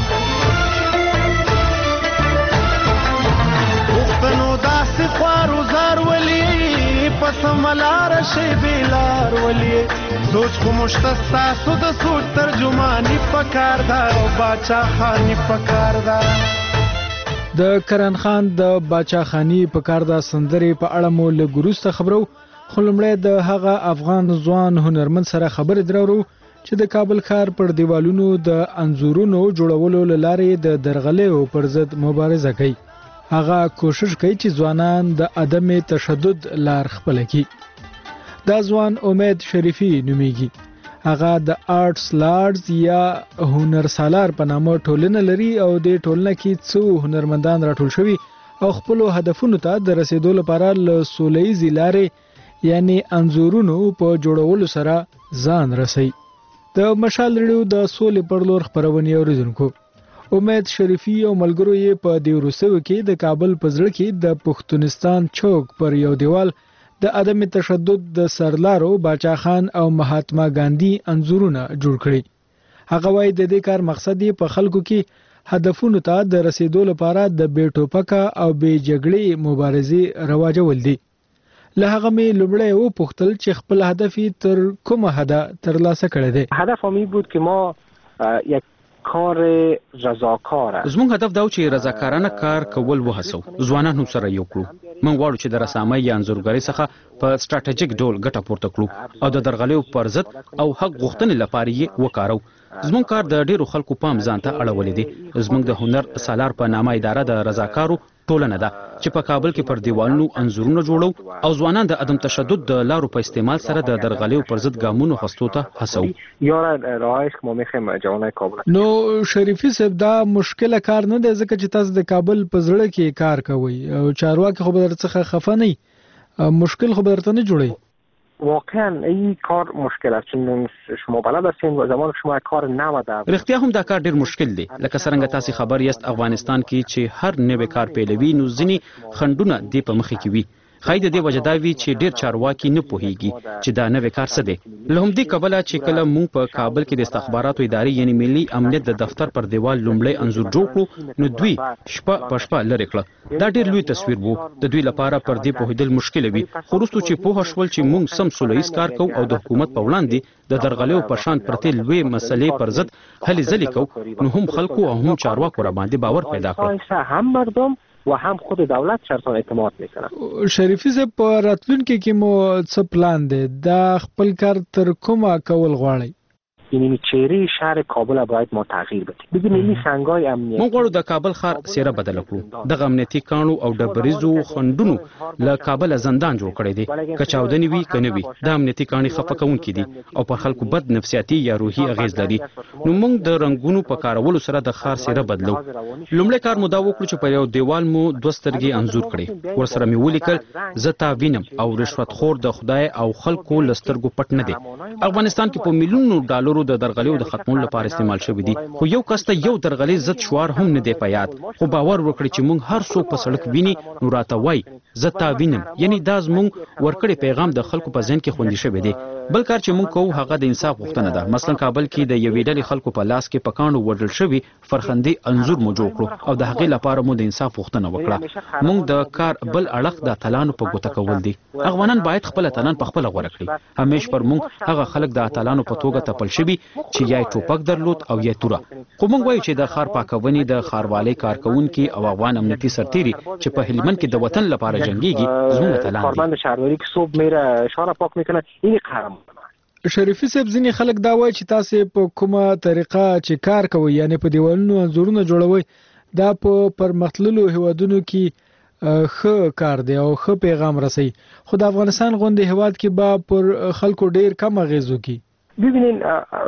پسملار شی بیلار ولی سوچ کو مشتاسو د سوچ ترجمانی پکار دا او باچا خانی پکار دا. د کرن خان د باچا خانی پکار دا سندرې په اړه مو له ګروسته خبرو خو لمړی د هغه افغان ځوان هنرمند سره خبرې درو چې د کابل ښار پر دیوالونو د انځورونو جوړولو لارې د درغلې پر ضد مبارزه کوي. هغه کوشش کوي چې ځوانان د عدم تشدد لار خپل کړي. دا ځوان امید شریفی نومیږي. هغه د آرټس لارډز یا هنر سالار په نامه ټولنه لري او د ټولنه کې څو هنرمندان راټول شوي او خپل هدفونو ته د رسیدو لپاره له سوله‌ییزې لارې یعنی انځورونو په جوړولو سره ځان رسي. د مشال ریډیو د سولې پر لور خبرونه اوریدونکو امید شریفی او ملګرو یې په دیوروسو کې د کابل په زړه کې د پښتونستان چوک پر یو دیوال د عدم تشدد د سرلارو باچا خان او مهاتما ګاندی انځورونه جوړ کړي. هغه وایي د دې کار مقصد یې په خلکو کې هدفونو ته د رسیدو لپاره د بې ټوپکه او بې جګړې مبارزې رواجول دي. له هغه مې لومړی وپوښتل چې خپل هدف یې تر کومه حده ترلاسه کړی دی. هدف می بود که ما یک کار رضاکاره. زموږ هدف دا و چې رضاکارانه کار کول وهڅو. ځوانان هم سره یو کړو. موږ غواړو چې د رسامۍ یا انځورګرۍ څخه په سټراټیژیک ډول ګټه پورته کړو او د درغلیو پر ضد او حق غوښتنې لپاره یې وکارو. زموږ کار د ډیرو خلکو پام ځان ته اړولې دي. زموږ د هنر سالار په نامه اداره د رضاکارو ټولنه ده چې په کابل کې پر دیوالونو انځورونه جوړو او ځوانان د عدم تشدد د لارو په استعمال سره د درغلیو پر ضد ګامونو اخیستو ته هڅوي. نو شریفي صاحب دا مشکله کار نه دی ځکه چې تاسو د کابل په زړه کې کار کوئ او چارواکي خو به درڅخه خفه نه وي. مشکل خو به درته نه جوړوي. واقعا این کار مشکل است، چون شما بلد هستین و زمان شما کار نو ده. رښتیا هم دا کار ډیر مشکل دی. لکه څنګه تاسو خبر یاست افغانستان کې چې هر نوې کار پیلوي نو ځینی خندونه دی په مخ کې وي. خای د دې وجه دا وی چې ډیر چارواکي نه پوهیږي چې دا نوې کار څه دی. له همدې کبله چې کله مونږ په کابل کې د استخباراتو ادارې یعنی ملي امنیت د دفتر پر دیوال لومړی انځور جوړ کړو نو دوی شپه په شپه لرې کړه. دا ډیر لوی تصویر وو. د دوی لپاره پر دې پوهیدل مشکل وي. خو وروسته چې پوه شول چې مونږ سم سولهییز کار کوو او د حکومت په وړاندې د درغلیو په شان پرتې لوی مسلې پر ضد هلې ځلې کوو نو هم خلکو او هم چارواکو را باندې باور پیدا کړ. هم مردم و هم خود دولت شرطان اعتماد میکنه. شریفی صاحب په راتلونکي کې مو څه پلان دی؟ دا خپل کار تر کومه کول غواړئ؟ یعنی چهره شهر کابل باید ما تغییر بدیم. ببینید این سنگای امنیتی موږ غواړو د کابل ښار څیره بدل کړو. دغه امنیتي کانو او ډبریزو خندونو له کابل زندان جوړ کړی دی. کچاودنی وی کنه وی د امنیتي کاني خفه کوونکې دي او پر خلکو بد نفسیاتي یا روحي اغیز لري. نو موږ د رنگونو په کارولو سره د ښار څیره بدلو. لومړی کار مو دا وکړو چې په یو دیوال مو دوسترګي انځور کړي. ورسره مې ولیکل زتا وینم او رشوت خور د خدای او خلکو لسترګو پټ نه دي. افغانستان کې په میلیونونو ډالر د درغلیو د ختمولو لپاره استعمال شوی دي. خو یو کس ته یو درغلي ضد شعار هم نه دی په یاد. خو باور وکړي چې موږ هر څوک په سړک ویني نو راته وای زتا وینم. یعنی دا زموږ ورکړی پیغام د خلکو په ذهن کې خوندي شوی دی. بل کار چې موږ کوو هغه د انصاف غوښتنه ده. مثلا کابل کې د یوې ډلې خلکو په لاس کې پکانو وژل شوی فرخندي انځور مو جوړ کړو او د هغې لپاره مو د انصاف غوښتنه وکړه. موږ د کار بل اړخ د اتلانو په ګوته کول دي. افغانان باید خپل اتلان په خپل غوړه کړي. همیش پر موږ هغه خلک د اتلانو په توګه تپل شوی چې یا ټوپک درلود او یا توره. خو موږ وایو چې د ښار پاکونې د ښاروالۍ کارکونکي او افغان امنیتي سرتیري چې په هلمند کې د وطن لپاره جنگيږي زموږ اتلان دي. کارمند شهرداری که صبح میره شهر پاک میکنه این قهرمان. شریفی صاحب ځینې خلک دا وایي چې تاسو په کومه طریقه چې کار کوئ یعنی په دیوالونو انځورونه جوړوي دا په پرمختللو هیوادونو کې ښه کار دی او ښه پیغام رسوي. خو د افغانستان غوندې هیواد کې به پر خلکو ډیر کم اغیز وکړي. ببینین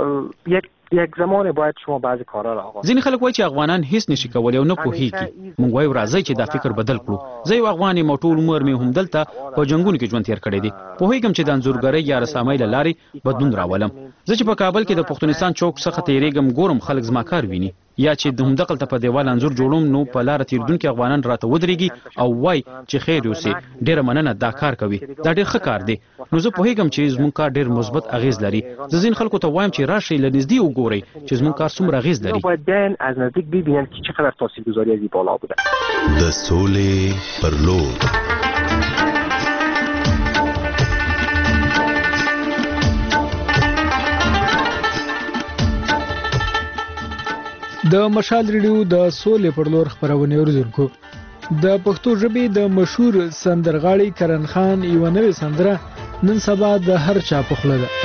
یک یک زمان باید شما بعضی کارا را آغاز. ځینې خلک وایي چې افغانان هیڅ نشي کولای او نه پوهیږي. موږ وایو راځئ چې دا فکر بدل کړو. زه یو افغان یم او ټول عمر مې هم دلته په جنگونو کې ژوند تیر کړی دی. پوهیږم چې د انځورګرۍ یا رسامۍ له لارې بدلون راولم. زه چې په کابل کې د پښتونستان چوک څخه تیریږم ګورم خلک زما کار ویني یا چې د همدغلته په دیوال انځور جوړوم نو په لار تیردونکو افغانان راته ودرېږي او وای چې خیر یوسي ډیره مننه دا کار کوي. دا ډیر ښه کار دی. نو زه پوهیږم چې زموږ کار ډیر مثبت اغیز لري. زه ځین خلکو ته وایم چې راشي له نږدې وګورئ چې زموږ کار څومره اغیز لري. باید بیان از نزدیک ببینن که چقدر تاثیرگذاری از این بالا بوده. د سولې پر لور د مشال ریډیو د سولې پر لور خبرونه اوریدونکو. د پښتو ژبې د مشهور سندرغاړي کرن خان یو نوې سندره نن سبا د هر چا په خوله ده.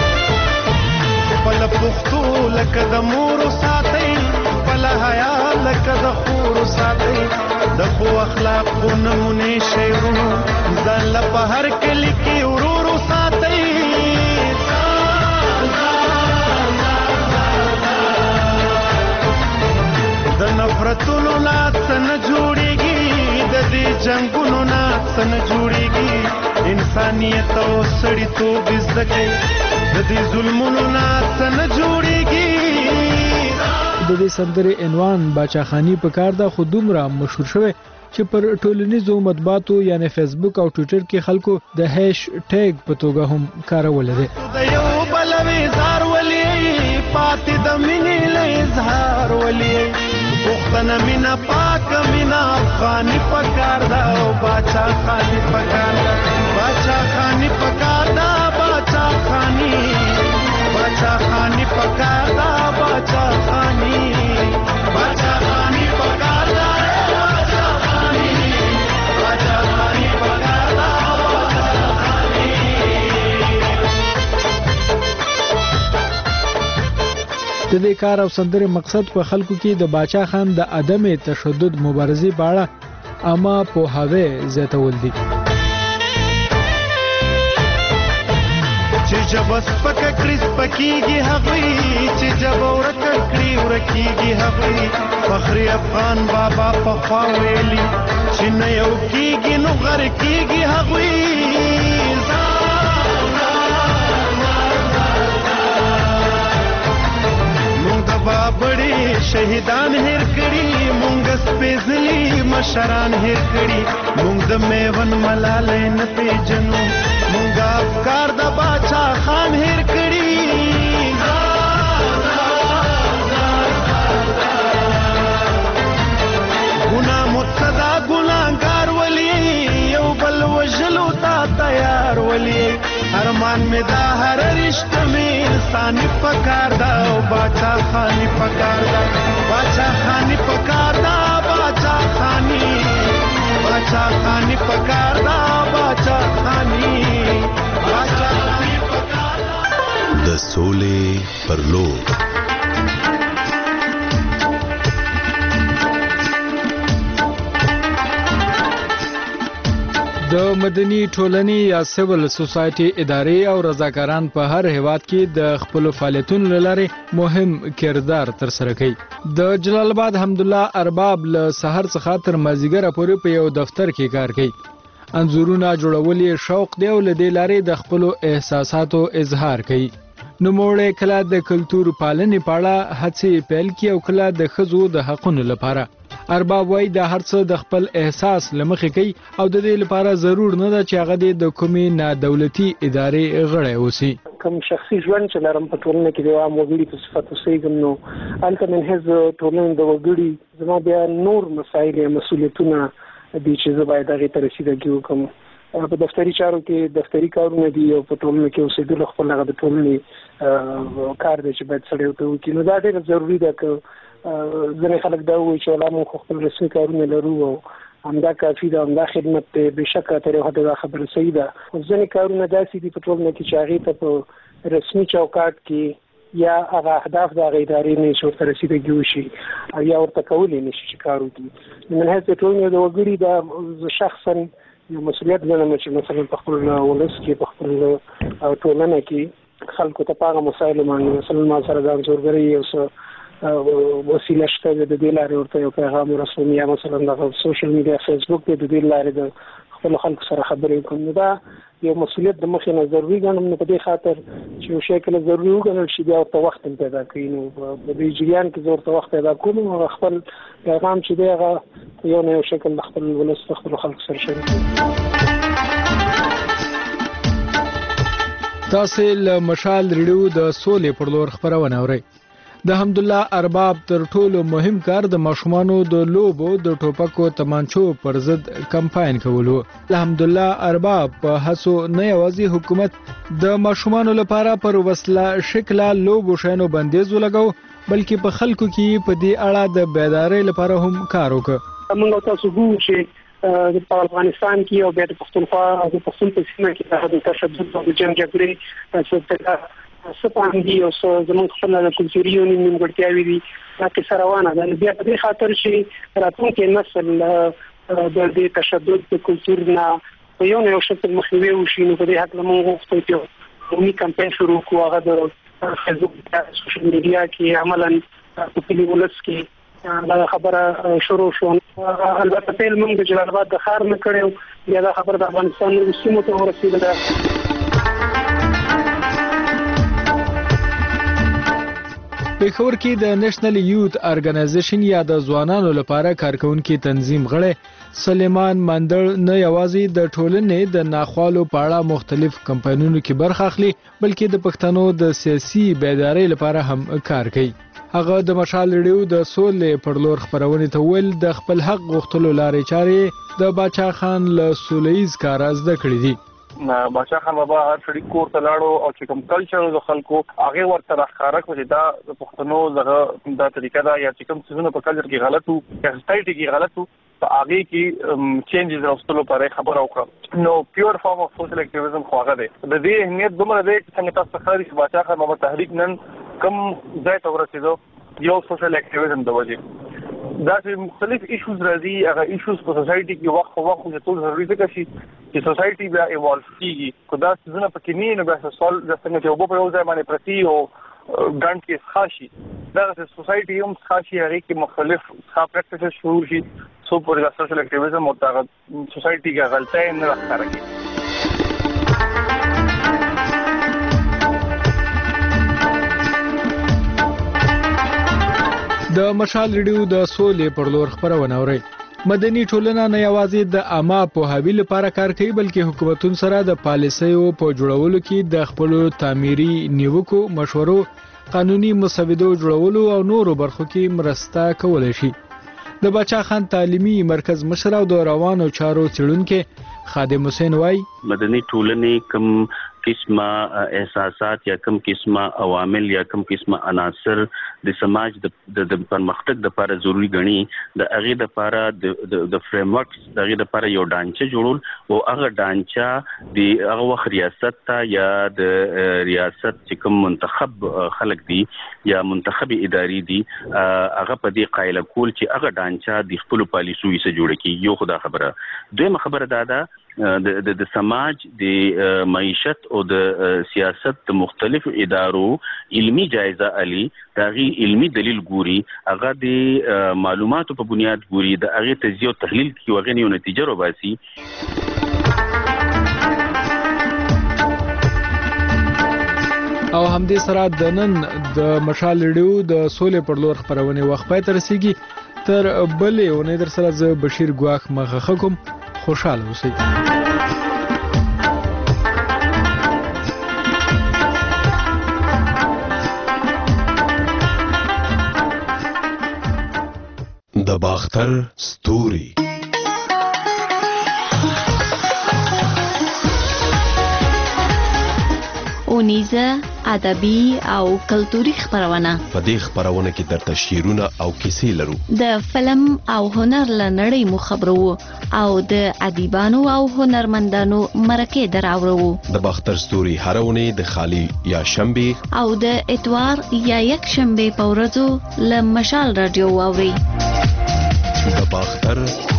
بل پښتو لکه د مور ساتي بل حیا لکه د خور ساتي د خو اخلاق نمونه شیرونو ځان له په هر کلی کې ورورو ساتي. د نفرتونو نه څنګه جوړيږي د دې جنگونو نه څنګه جوړيږي انسانيت او سړیتوب زده کوي د دې ظلمونو نه څنګه جوړيږي. د دې سندرې عنوان باچا خانی په کار ده خو دومره مشهور شوی چې پر ټولنیزو مطبوعاتو یعنی فیسبوک او ټوئیټر کې خلکو د هیش ټیګ په توګه هم کارول دي. د یو بل وزار ولي پاتې د مینې له اظهار ولي پښتنه مینا پاک مینا افغاني پکار دا او باچا خانی پکار دا باچا خانی پکار دا باچا خانی باچا خانی پکار دا باچا خانی باچا خانی پکار دا باچا خانی باچا خانی پکار دا باچا خانی. د دې کار او سندرې مقصد په خلکو کې د باچا خان د عدم تشدد مبارزې په اړه اما په هاوی زیاتول دي. چې جب سپک کړي سپکیږي هغوی چې جب ورک کړي ورکیږي هغوی. فخر افغان بابا په خوا ویلي چې نه یو کیږي نو غر کیږي هغوی. شهیدان هیر کړي مونږ سپېڅلي مشران هیر کړي مونږ د میون ملالۍ نه پیژنو مونږ افکار د باچا خان هیر کړي ګناه مقتدا ګناهګار ولي یو بل وژلو ته تیار ولي ارمان می دا هر رشتہ می انسانی پکار دا باچا خانی پکار دا باچا خانی پکار دا باچا خانی باچا خانی پکار دا باچا خانی باچا خانی پکار دا د سولې پر لور د مدني ټولنې یا سیول سوسایټي ادارې او رضاکاران په هر هیواد کې د خپل فعالیتونو لپاره مهم کردار ترسره کوي. د جلال آباد حمدالله ارباب له سحر څخه تر مازیګر پورې په یو دفتر کې کار کوي. انځورونه جوړول یې شوق دی او له دې لارې د خپل احساساتو اظهار کوي. نوموړی کله د کلتور پالنې په اړه هڅې پیل کړي او کله د ښځو د حقونو لپاره. ارباب وایي د هر څه د خپل احساس له مخې کوي او د دې لپاره ضرور نه ده چې هغه د کومې نادولتي ادارې غړی اوسي. کوم شخصي ژوند چې لرم په ټولنه کې د عام وګړي په صفت اوسېږم نو هلته من حیث ټولنې د وګړي زما بیا نور مسایل یا مسؤلیتونه دي چې زه باید هغې ته رسیدګي وکړم. په دفتري چارو کې دفتري کارونه دي او په ټولنه کې اوسېدل خپل هغه د ټولنې کار دی چې باید سړی ورته وکړي. نو دا ډېره ضروري ده که ځینې خلک دا وایي چې ولا موږ خپل رسمي کارونه لرو او همدا کافي ده همدا خدمت دی. بېشکه تر یو حده دا خبره صحیح ده خو ځینې کارونه داسې دي په ټولنه کې چې هغې ته په رسمي چوکاټ کې یا هغه اهداف د هغې ادارې نه چې ورته رسیدګي وشي او یا ورته کولی نه شي چې کار وکړي. من حیث د ټولنې د وګړي دا زه شخصا یو مسؤلیت ګڼم چې مثلا په خپل ولس کې په خپل ټولنه کې خلکو ته په هغه مسایلو باندې مثلا ما سره د انځورګرۍ یو څه وسیله شته د دې لارې ورته یو پیغام ورسوم یا مثلا د سوشل میډیا فیسبوک دی د دې لارې د خپلو خلکو سره خبرې وکړم. نو دا یو مسؤلیت د مخې نه ضروري ګڼم. نو په دې خاطر چې یو شی کله ضروري وګڼل شي بیا ورته وخت هم پیدا کوي. نو په دې جریان کې زه ورته وخت پیدا کوم او خپل پیغام چې دی هغه یو نه یو شکل د خپل ولس د خپلو خلکو سره شریک کړم. تاسې له مشال ریډیو د سولې پر لور خپرونه اورئ. د حمدالله ارباب تر ټولو مهم کار د ماشومانو د لوبو د ټوپکو تمانچو پر ضد کمپاین کولو. د حمدالله ارباب په هڅو نه یوازې حکومت د ماشومانو لپاره پر وسله شکله لوبو شیانو بندیز ولګاو بلکې په خلکو کې په دې اړه د بیدارۍ لپاره هم کار وکړ. موږ تاسو ګورو چې په افغانستان کې او بیا د پښتونخوا او د پښتون په سیمه کې د تشدد او د جنګ جګړې څخه سپان دي او زموږ خپل د کلتوري یونین نیمګړتیاوې دي دا کیسه روانه ده. بیا په دې خاطر چې راتلونکی نسل د دې تشدد د کلتور نه په یو نه یو شکل مخنیوي وشي. نو په دې هکله موږ غوښتو چې قومي کمپاین شروع کړو. هغه د فیسبوک سوشل میډیا کې عملاً په کلي ولس کې دا خبره شروع شو. البته پیل موږ د جلال آباد د ښار نه کړی بیا دا خبره د افغانستان نورو سیمو ته ورسېدله. پېښور کې د نېشنل یوت ارګنایزیشن یا د ځوانانو لپاره کارکونکي تنظیم غړی سلیمان مندړ نه یوازې د ټولنې د ناخوالو په اړه مختلف کمپاینونو کې برخه اخلي بلکې د پښتنو د سیاسي بیدارۍ لپاره هم کار کوي. هغه د مشال ریډیو د سولې پر لور خپرونې ته ویل د خپل حق غوښتلو لارې چارې د باچا خان له سولهییز کار زده کړې دي. باچا خان بابا هر سړي کور ته لاړو او چې کوم کلچر د خلکو هغه ورته راښکاره کړو چې دا د پښتنو دغه دا طریقه ده یا چې کوم څیزونه په کلچر کې غلط وو یا سوسایټي کې غلط وو په هغه کې چینجز راوستلو لپاره خبره وکړه. نو پیور فارم اف سوشل اکټیویزم خو هغه دی. د دې اهمیت دومره دی چې څنګه تاسو ښکاري چې باچا خان بابا تحریک نن کوم ځای ته ورسېدو یو سوشل اکټیویزم د وجې دا چې مختلف ایشوز راځي هغه ایشوز په سوسایټي کې وخت په وخت چې ټول ضروري ځکه شي چې سوسایټي بیا ایوالو کیږي. خو دا څیزونه پکې نه نو بیا سوال د څنګه چې اوبه په یو ځای باندې پرتي او ګڼ کې خاصي دا چې سوسایټي هم خاصي هغه کې مختلف ښه پریکټیسز شروع شي سو پر د سوشل اکټیویزم او د سوسایټي کې غلطۍ نه راښکاره کیږي. د مشال ریډیو د سولې پر لور خبرونه اوري. مدني ټولنه نه یوازې د عامه پوهاوي لپاره کار کوي بلکې حکومتونو سره د پالیسیو په جوړولو کې د خپل تعمیري نیوکو مشورو قانوني مسودو جوړولو او نورو برخو کې مرسته کولای شي. د باچا خان تعلیمي مرکز مشر او د روانو چارو څېړونکي خادم حسین وای مدني ټولنې کوم قسمه احساسات یا کوم قسمه عوامل یا کوم قسمه عناصر د سماج د پرمختګ لپاره ضروری غني د هغه لپاره د فریم ورک د هغه لپاره یو ډانچه جوړول او هغه ډانچه د هغه وخت ریاست ته یا د ریاست چې کوم منتخب خلک دي یا منتخب اداري دي هغه په دې قائل کول چې هغه ډانچه د خپل پالیسیو سره جوړ کی یو خدا خبره دویمه خبره دا ده د د سماج د معیشت او د سیاست د مختلف ادارو علمی جایزه علي داغي علمی دلیل ګوري هغه د معلوماتو په بنیاد ګوري د هغه تجزیه او تحلیل کې وغني او نتیجه روباسي. او همدې سره د نن د مشال ریډیو د سولې پر لور خبرونه وخت پای تر رسیږي تر بلې ونې در سره ز بشیر ګواخ مخه کوم خوشاله اوسئ. د باختر ستوري اونیزه ادبي او کلتوري خبرونه. په دې خبرونه کې درته شعرونه او کیسې لرو. د فلم او هنر لنړۍ مو خبرو او د ادیبانو او هنرمندانو مرکه دراورو. د باختر ستوري هرونه د خالی یا شنبه او د اتوار یا یک شنبه په ورځو ل مشال رادیو اوري. د باختر